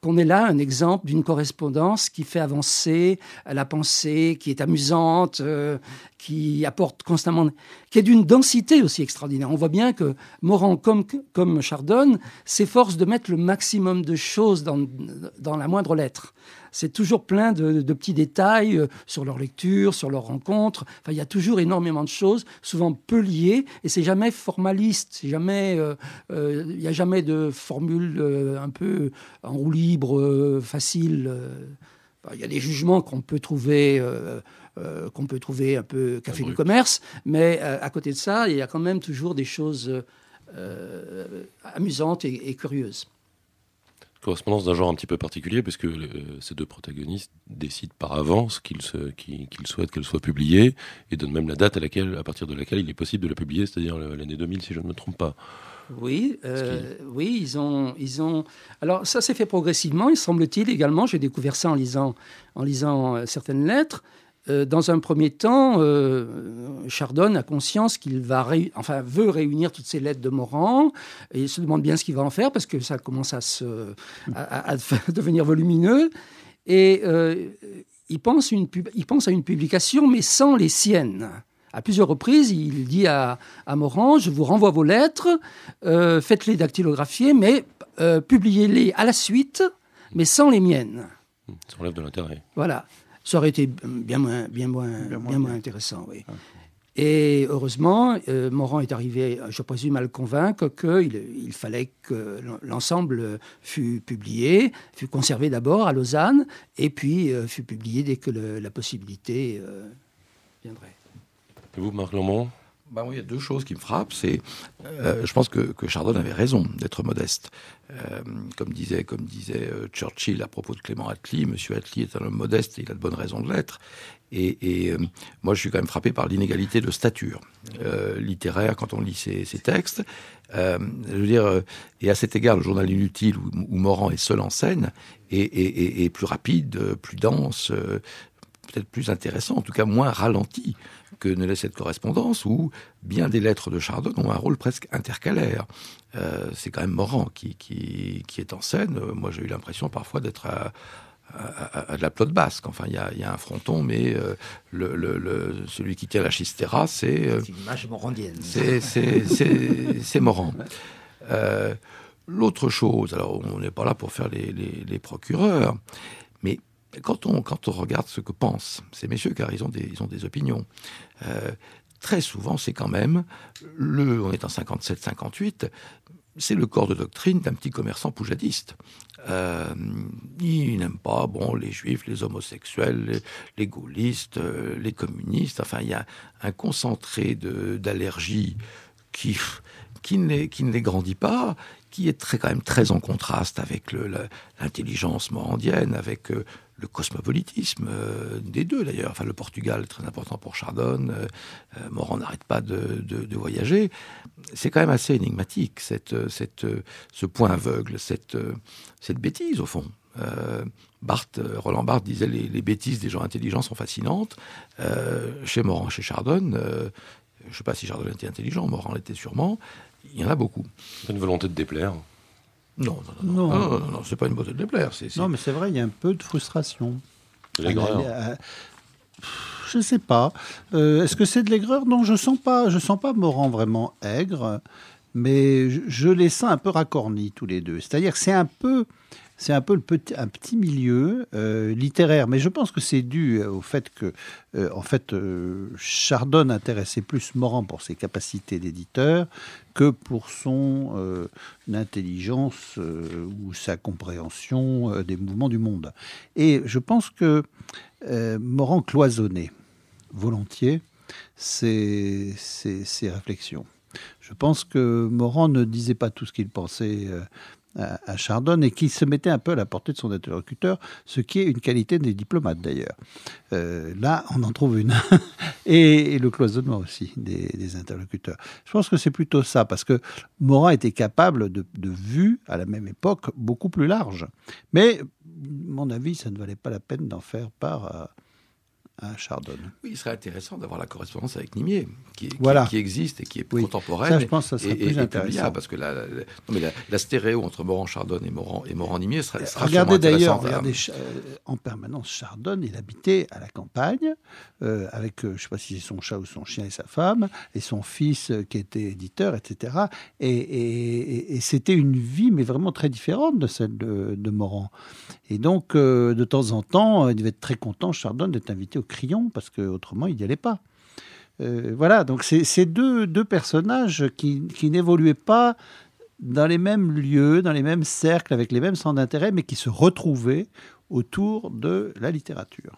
qu'on ait là un exemple d'une correspondance qui fait avancer la pensée, qui est amusante, euh, qui apporte constamment, qui est d'une densité aussi extraordinaire. On voit bien que Morand, comme, comme Chardonne, s'efforce de mettre le maximum de choses dans, dans la moindre lettre. C'est toujours plein de, de petits détails euh, sur leur lecture, sur leur rencontre. Enfin, il y a toujours énormément de choses, souvent peu liées, et c'est jamais formaliste. C'est jamais, euh, euh, il n'y a jamais de formule euh, un peu en roue libre, euh, facile. Euh. Il y a des jugements qu'on peut trouver, euh, euh, qu'on peut trouver un peu café du commerce, mais euh, à côté de ça, il y a quand même toujours des choses euh, amusantes et, et curieuses. Correspondance d'un genre un petit peu particulier, parce que euh, ces deux protagonistes décident par avance qu'ils, se, qu'ils, qu'ils souhaitent qu'elle soit publiée, et donnent même la date à, laquelle, à partir de laquelle il est possible de la publier, c'est-à-dire l'année deux mille, si je ne me trompe pas. Oui, euh, oui, ils ont, ils ont. Alors ça s'est fait progressivement, il semble-t-il également. J'ai découvert ça en lisant, en lisant euh, certaines lettres. Euh, dans un premier temps, euh, Chardonne a conscience qu'il va, réu... enfin, veut réunir toutes ces lettres de Morand, et il se demande bien ce qu'il va en faire parce que ça commence à se, à, à devenir volumineux. Et euh, il pense une pub... il pense à une publication, mais sans les siennes. À plusieurs reprises, il dit à, à Morand, je vous renvoie vos lettres, euh, faites-les dactylographier, mais euh, publiez-les à la suite, mais sans les miennes. Ça enlève de l'intérêt. Voilà. Ça aurait été bien moins, bien moins, bien moins, bien moins intéressant, oui. Ah. Et heureusement, euh, Morand est arrivé, je présume, à le convaincre qu'il il fallait que l'ensemble fût publié, fût conservé d'abord à Lausanne, et puis euh, fût publié dès que le, la possibilité euh, viendrait. Et vous, Marc Lambron ? Ben oui, il y a deux choses qui me frappent. C'est, euh, je pense que, que Chardonne avait raison d'être modeste. Euh, comme disait, comme disait euh, Churchill à propos de Clément Attlee, Monsieur Attlee est un homme modeste et il a de bonnes raisons de l'être. Et, et euh, moi, je suis quand même frappé par l'inégalité de stature euh, littéraire quand on lit ses, ses textes. Euh, je veux dire, euh, et à cet égard, le journal inutile où, où Morand est seul en scène est, est, est, est plus rapide, plus dense, euh, peut-être plus intéressant, en tout cas moins ralenti que ne l'est cette correspondance, où bien des lettres de Chardonne ont un rôle presque intercalaire. Euh, c'est quand même Morand qui, qui, qui est en scène. Moi, j'ai eu l'impression parfois d'être à, à, à de la plotte basque. Enfin, il y a, y a un fronton, mais euh, le, le, le, celui qui tient la chistera, c'est... Euh, c'est une image morandienne. C'est, c'est, c'est, c'est Morand. Euh, l'autre chose, alors on n'est pas là pour faire les, les, les procureurs, mais Quand on, quand on regarde ce que pensent ces messieurs, car ils ont des, ils ont des opinions, euh, très souvent, c'est quand même, le, on est en cinquante-sept cinquante-huit, c'est le corps de doctrine d'un petit commerçant poujadiste. Euh, il n'aime pas bon, les juifs, les homosexuels, les, les gaullistes, euh, les communistes. Enfin, il y a un concentré de, d'allergie qui, qui, ne les, qui ne les grandit pas, qui est très, quand même très en contraste avec le, la, l'intelligence morandienne, avec euh, le cosmopolitisme euh, des deux d'ailleurs. Enfin, le Portugal est très important pour Chardonne. Euh, Morand n'arrête pas de, de, de voyager. C'est quand même assez énigmatique, cette, cette, ce point aveugle, cette, cette bêtise au fond. Euh, Barthes, Roland Barthes disait les, les bêtises des gens intelligents sont fascinantes. Euh, chez Morand, chez Chardonne, euh, je ne sais pas si Chardonne était intelligent, Morand l'était sûrement. Il y en a beaucoup. Une volonté de déplaire. Non, non, non, non, non. non, non, non, non c'est pas une beauté de déplaire. C'est, c'est... Non, mais c'est vrai, il y a un peu de frustration. De l'aigreur. Euh, je ne sais pas. Euh, est-ce que c'est de l'aigreur ? Non, je sens pas. Je sens pas Morand vraiment aigre, mais je, je les sens un peu racornis tous les deux. C'est-à-dire que c'est un peu, c'est un peu le petit, un petit milieu euh, littéraire, mais je pense que c'est dû au fait que, euh, en fait, euh, Chardonne intéressait plus Morand pour ses capacités d'éditeur que pour son euh, intelligence euh, ou sa compréhension euh, des mouvements du monde. Et je pense que euh, Morand cloisonnait volontiers ses, ses, ses réflexions. Je pense que Morand ne disait pas tout ce qu'il pensait euh, à, à Chardonne et qu'il se mettait un peu à la portée de son interlocuteur, ce qui est une qualité des diplomates d'ailleurs. Euh, là, on en trouve une. et, et le cloisonnement aussi des, des interlocuteurs. Je pense que c'est plutôt ça, parce que Morand était capable de, de vues, à la même époque, beaucoup plus larges. Mais, à mon avis, ça ne valait pas la peine d'en faire part à, à Chardonne. Oui, il serait intéressant d'avoir la correspondance avec Nimier, qui, qui, voilà. qui existe et qui est oui. contemporaine. Ça, je pense que ça serait et, plus et, intéressant. Et parce que la, la, non, mais la, la stéréo entre Morand-Chardonne et Morand, et Morand-Nimier serait, sera regardez d'ailleurs, intéressante. regardez euh, en permanence Chardonne, il habitait à la campagne, euh, avec, euh, je ne sais pas si c'est son chat ou son chien et sa femme, et son fils euh, qui était éditeur, et cetera. Et, et, et, et c'était une vie, mais vraiment très différente de celle de, de Morand. Et donc, euh, de temps en temps, il devait être très content, Chardonne, d'être invité au Crillon, parce qu'autrement, il n'y allait pas. Euh, voilà, donc c'est, c'est deux, deux personnages qui, qui n'évoluaient pas dans les mêmes lieux, dans les mêmes cercles, avec les mêmes centres d'intérêt, mais qui se retrouvaient autour de la littérature.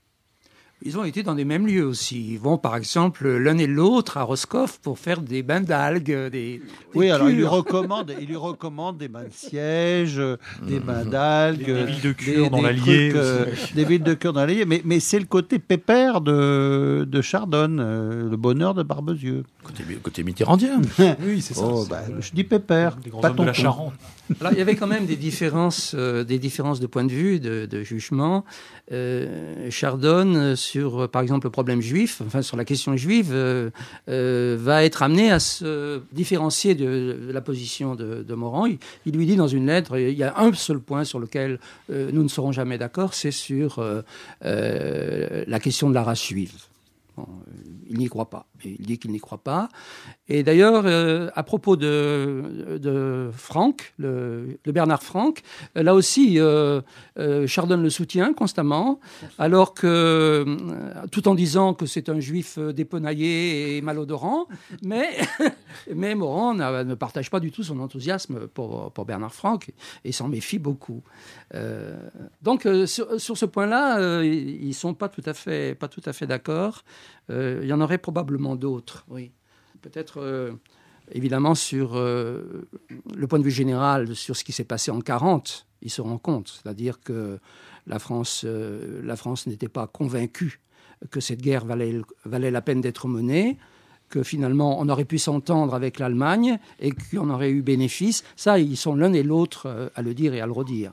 Ils ont été dans les mêmes lieux aussi. Ils vont, par exemple, l'un et l'autre à Roscoff pour faire des bains d'algues, des, des oui, cures. alors il lui recommande, il lui recommande des bains de siège, des bains d'algues, des, des villes de cure des, dans des l'Allier, trucs, euh, des villes de cure dans l'Allier. Mais, mais c'est le côté pépère de, de Chardonne, euh, le bonheur de Barbezieux. Côté, côté mitterrandien. Oui, c'est ça. Oh, c'est bah, le, je dis pépère, des grands pas hommes de la tonton. Charente. Alors, il y avait quand même des différences, euh, des différences de point de vue, de, de jugement. Euh, Chardonne, sur, par exemple, le problème juif, enfin, sur la question juive, euh, euh, va être amené à se différencier de, de la position de, de Morand. Il, il lui dit dans une lettre, il y a un seul point sur lequel euh, nous ne serons jamais d'accord, c'est sur euh, euh, la question de la race juive. Bon, il n'y croit pas. Il dit qu'il n'y croit pas. Et d'ailleurs, euh, à propos de, de Franck, le, de Bernard Franck, là aussi, euh, euh, Chardonne le soutient constamment, alors que, euh, tout en disant que c'est un juif dépenaillé et malodorant, mais, mais Morand ne partage pas du tout son enthousiasme pour, pour Bernard Franck et s'en méfie beaucoup. Euh, donc, euh, sur, sur ce point-là, euh, ils ne sont pas tout à fait, pas tout à fait d'accord. Euh, il y en aurait probablement d'autres, oui. Peut-être, euh, évidemment, sur euh, le point de vue général, sur ce qui s'est passé en quarante, ils se rendent compte. C'est-à-dire que la France, euh, la France n'était pas convaincue que cette guerre valait, valait la peine d'être menée, que finalement, on aurait pu s'entendre avec l'Allemagne et qu'on aurait eu bénéfice. Ça, ils sont l'un et l'autre euh, à le dire et à le redire.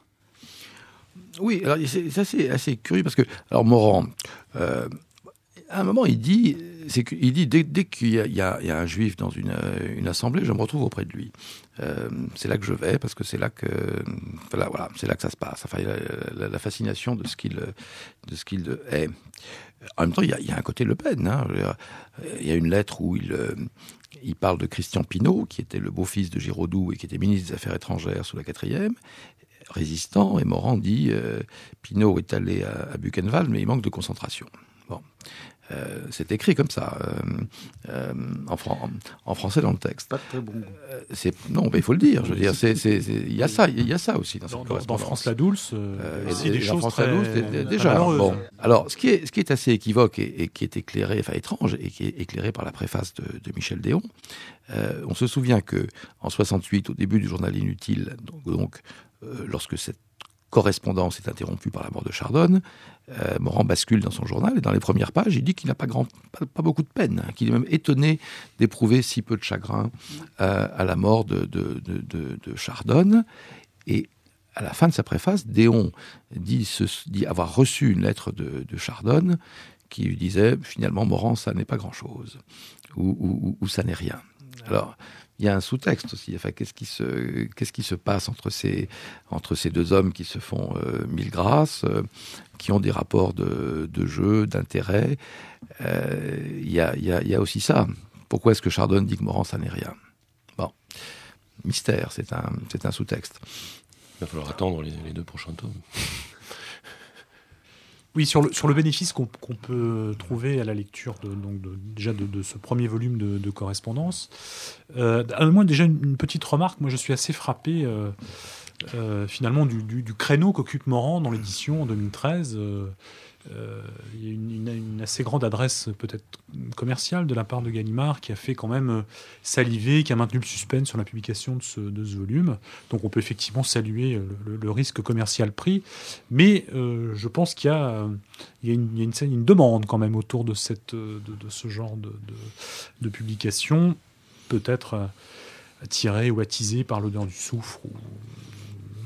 Oui, alors c'est, c'est assez, assez curieux parce que, alors Morand, euh, à un moment, il dit, c'est qu'il dit dès, dès qu'il y a, il y, a, il y a un juif dans une, une assemblée, je me retrouve auprès de lui. Euh, c'est là que je vais parce que c'est là que, voilà, voilà, c'est là que ça se passe. Enfin, la, la, la fascination de ce qu'il, de ce qu'il est. En même temps, il y a, il y a un côté Le Pen. Hein, je veux dire, il y a une lettre où il, il parle de Christian Pineau, qui était le beau-fils de Giraudoux et qui était ministre des Affaires étrangères sous la quatrième. Résistant, et Morand dit euh, Pineau est allé à, à Buchenwald, mais il manque de concentration. Bon. Euh, c'est écrit comme ça, euh, euh, en, fran- en français dans le texte. Pas très bon. Euh, c'est, non, mais il faut le dire. Je veux dire, c'est, c'est, c'est, il y a ça, il y a ça aussi dans, Dans, cette dans, dans France la Dulce, euh, euh, aussi et, des et choses France très, la Douce, très déjà. malheureuses. Bon, alors, ce qui est, ce qui est assez équivoque et, et qui est éclairé, enfin étrange, et qui est éclairé par la préface de, de Michel Déon, euh, on se souvient que en soixante-huit, au début du journal Inutile, donc, donc euh, lorsque cette correspondance est interrompue par la mort de Chardonne, euh, Morand bascule dans son journal et dans les premières pages, il dit qu'il n'a pas, grand, pas, pas beaucoup de peine, hein, qu'il est même étonné d'éprouver si peu de chagrin euh, à la mort de, de, de, de, de Chardonne. Et à la fin de sa préface, Déon dit, ce, dit avoir reçu une lettre de, de Chardonne qui lui disait finalement Morand, ça n'est pas grand-chose, ou, ou, ou ça n'est rien. Alors, il y a un sous-texte aussi. Enfin, qu'est-ce qui se, qu'est-ce qui se passe entre ces, entre ces deux hommes qui se font euh, mille grâces, euh, qui ont des rapports de, de jeu, d'intérêt. euh, Il y, a, il y, a, il y a aussi ça. Pourquoi est-ce que Chardonne dit que Morand, ça n'est rien? Bon, mystère, c'est un, c'est un sous-texte. Il va falloir attendre les, les deux prochains tomes. Oui, sur le, sur le bénéfice qu'on, qu'on peut trouver à la lecture de, donc de, déjà de, de ce premier volume de, de correspondance, euh, à moins déjà une, une petite remarque, moi je suis assez frappé euh, euh, finalement du, du, du créneau qu'occupe Morand dans l'édition en deux mille treize. Euh, euh, il y a une, une, une assez grande adresse peut-être commerciale de la part de Gallimard qui a fait quand même saliver, qui a maintenu le suspense sur la publication de ce, de ce volume. Donc on peut effectivement saluer le, le, le risque commercial pris, mais euh, je pense qu'il y a, il y a, une, il y a une, une demande quand même autour de, cette, de, de ce genre de, de, de publication, peut-être attirée ou attisée par l'odeur du soufre ou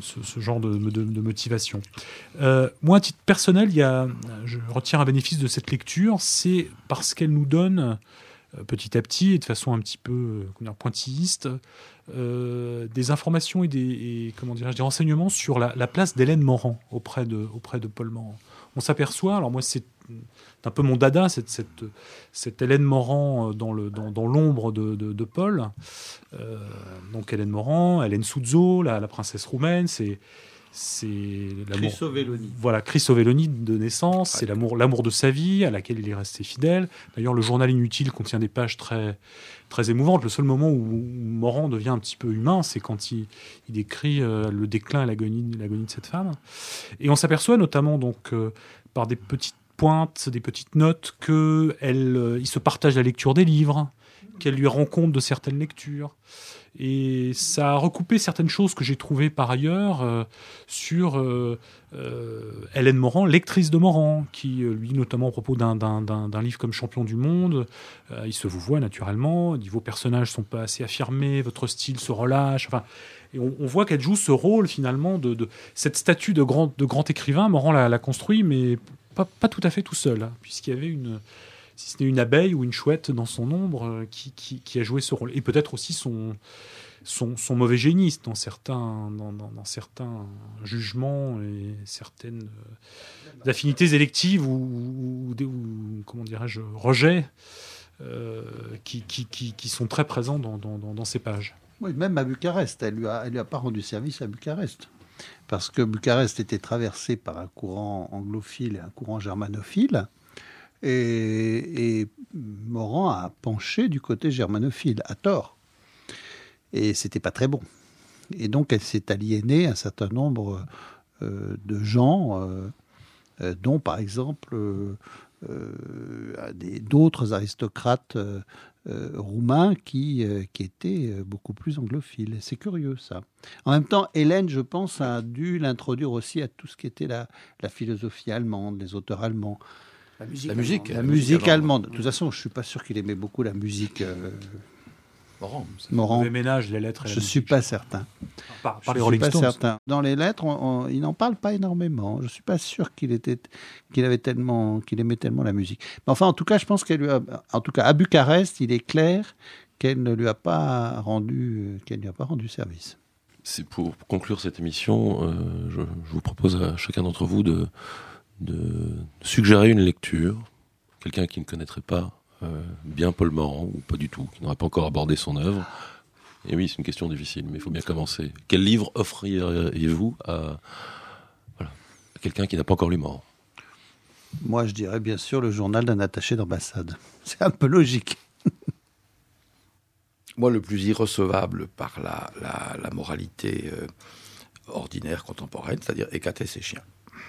ce, ce genre de, de, de motivation. Euh, moi, à titre personnel, il y a, je retire un bénéfice de cette lecture, c'est parce qu'elle nous donne, euh, petit à petit, et de façon un petit peu euh, comment dire, pointilliste, euh, des informations et des, et, comment dirais-je, des renseignements sur la, la place d'Hélène Morand auprès de, auprès de Paul Morand. On s'aperçoit, alors moi c'est un peu mon dada, cette, cette, cette Hélène Morand dans, le, dans, dans l'ombre de, de, de Paul. Euh, donc Hélène Morand, Hélène Souzo, la, la princesse roumaine, c'est, c'est l'amour. Chrysovelloni. Voilà, Chrysovelloni de naissance, c'est l'amour, l'amour de sa vie à laquelle il est resté fidèle. D'ailleurs, le journal inutile contient des pages très, très émouvantes. Le seul moment où, où Morand devient un petit peu humain, c'est quand il, il décrit euh, le déclin et l'agonie, l'agonie de cette femme. Et on s'aperçoit notamment donc euh, par des petites pointes, des petites notes, qu'il euh, se partage la lecture des livres, qu'elle lui rend compte de certaines lectures. Et ça a recoupé certaines choses que j'ai trouvées par ailleurs euh, sur euh, euh, Hélène Morand, lectrice de Morand, qui, euh, lui, notamment à propos d'un, d'un, d'un, d'un livre comme Champion du Monde, euh, il se vous voit naturellement, il dit vos personnages sont pas assez affirmés, votre style se relâche. Enfin, et on, on voit qu'elle joue ce rôle finalement de, de cette statue de grand, de grand écrivain. Morand l'a, l'a construit, mais pas, pas tout à fait tout seul, hein, puisqu'il y avait une, si ce n'est une abeille ou une chouette dans son ombre euh, qui, qui, qui a joué ce rôle. Et peut-être aussi son, son, son mauvais génie dans certains, dans, dans, dans certains jugements et certaines euh, affinités électives ou, ou, ou comment dirais-je, rejets euh, qui, qui, qui, qui sont très présents dans, dans, dans, dans ces pages. Oui, même à Bucarest, elle lui a, elle lui a pas rendu service à Bucarest. Parce que Bucarest était traversé par un courant anglophile et un courant germanophile. Et, et Morand a penché du côté germanophile, à tort. Et c'était pas très bon. Et donc, elle s'est aliénée un certain nombre euh, de gens, euh, euh, dont, par exemple, euh, euh, des, d'autres aristocrates euh, euh, roumains qui, euh, qui étaient beaucoup plus anglophiles. C'est curieux, ça. En même temps, Hélène, je pense, a dû l'introduire aussi à tout ce qui était la, la philosophie allemande, les auteurs allemands. La musique. La musique, La musique allemande. De toute façon, je ne suis pas sûr qu'il aimait beaucoup la musique. Euh, Morand. Morand. Le ménage, les lettres et la Je ne musique, suis pas je certain. Par, par Je les suis Rolling pas Stones. certain. Dans les lettres, on, on, il n'en parle pas énormément. Je ne suis pas sûr qu'il était, qu'il avait tellement, qu'il aimait tellement la musique. Mais enfin, en tout cas, je pense qu'elle lui a, en tout cas, à Bucarest, il est clair qu'elle ne lui a pas rendu, qu'elle lui a pas rendu service. C'est pour conclure cette émission, euh, je, je vous propose à chacun d'entre vous de, de suggérer une lecture, quelqu'un qui ne connaîtrait pas euh, bien Paul Morand, ou pas du tout, qui n'aurait pas encore abordé son œuvre. Et oui, c'est une question difficile, mais il faut bien commencer. Quel livre offririez-vous à, voilà, à quelqu'un qui n'a pas encore lu Morand ? Moi, je dirais bien sûr le journal d'un attaché d'ambassade. C'est un peu logique. Moi, le plus irrecevable par la, la, la moralité euh, ordinaire contemporaine, c'est-à-dire écater ses chiens.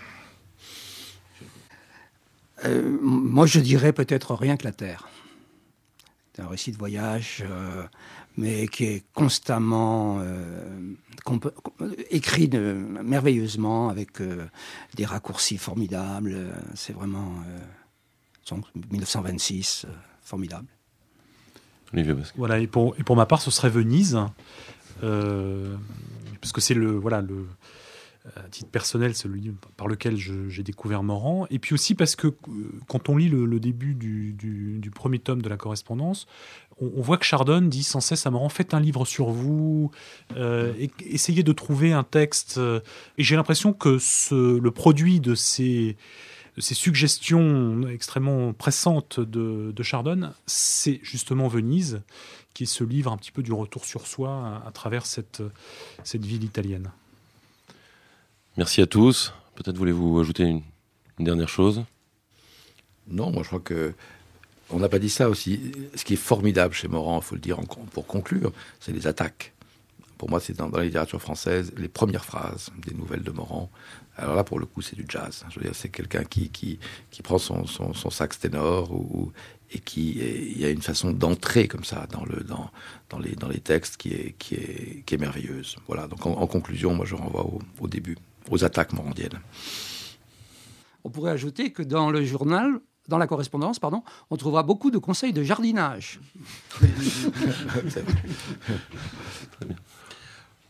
Euh, moi, je dirais peut-être Rien que la Terre. C'est un récit de voyage, euh, mais qui est constamment euh, comp- écrit de, merveilleusement, avec euh, des raccourcis formidables. C'est vraiment euh, dix-neuf cent vingt-six, euh, formidable. Voilà, et pour, et pour ma part, ce serait Venise, euh, parce que c'est le, voilà, le, à titre personnel, celui par lequel je, j'ai découvert Morand, et puis aussi parce que quand on lit le, le début du, du, du premier tome de la correspondance, on, on voit que Chardon dit sans cesse à Morand, faites un livre sur vous, euh, et, essayez de trouver un texte, euh, et j'ai l'impression que ce, le produit de ces... ces suggestions extrêmement pressantes de, de Chardon, c'est justement Venise, qui est ce livre un petit peu du retour sur soi à, à travers cette, cette ville italienne. Merci à tous. Peut-être voulez-vous ajouter une, une dernière chose ? Non, moi je crois que on n'a pas dit ça aussi. Ce qui est formidable chez Morand, il faut le dire en, pour conclure, c'est les attaques. Pour moi, c'est dans, dans la littérature française, les premières phrases des nouvelles de Morand. Alors là, pour le coup, c'est du jazz. Je veux dire, c'est quelqu'un qui, qui, qui prend son, son, son sax ténor ou, et qui... Il y a une façon d'entrer comme ça dans, le, dans, dans, les, dans les textes qui est, qui est, qui est merveilleuse. Voilà, donc en, en conclusion, moi, je renvoie au, au début, aux attaques morandiennes. On pourrait ajouter que dans le journal, dans la correspondance, pardon, on trouvera beaucoup de conseils de jardinage. C'est vrai. Très bien.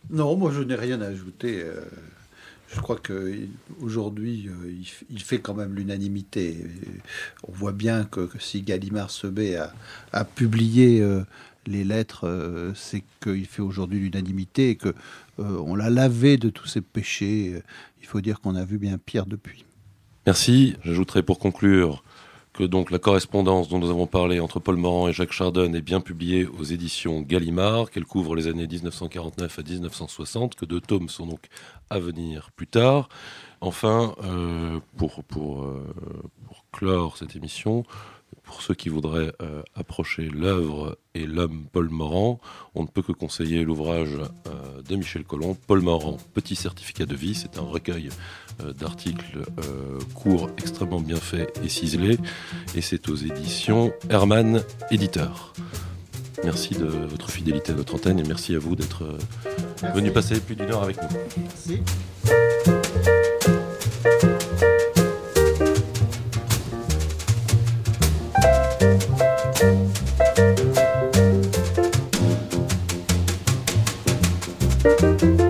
Non, moi je n'ai rien à ajouter. Euh, je crois qu'aujourd'hui, euh, il, il fait quand même l'unanimité. On voit bien que, que si Gallimard Sebet a, a publié euh, les lettres, euh, c'est qu'il fait aujourd'hui l'unanimité et que euh, on l'a lavé de tous ses péchés. Il faut dire qu'on a vu bien pire depuis. Merci. J'ajouterai pour conclure que donc la correspondance dont nous avons parlé entre Paul Morand et Jacques Chardon est bien publiée aux éditions Gallimard, qu'elle couvre les années dix-neuf cent quarante-neuf à dix-neuf cent soixante, que deux tomes sont donc à venir plus tard. Enfin, euh, pour, pour, euh, pour clore cette émission, pour ceux qui voudraient euh, approcher l'œuvre et l'homme Paul Morand, on ne peut que conseiller l'ouvrage euh, de Michel Colomb, Paul Morand, Petit certificat de vie. C'est un recueil euh, d'articles euh, courts, extrêmement bien faits et ciselés, et c'est aux éditions Hermann Éditeur. Merci de votre fidélité à notre antenne et merci à vous d'être euh, venu passer plus d'une heure avec nous. Merci. Thank you.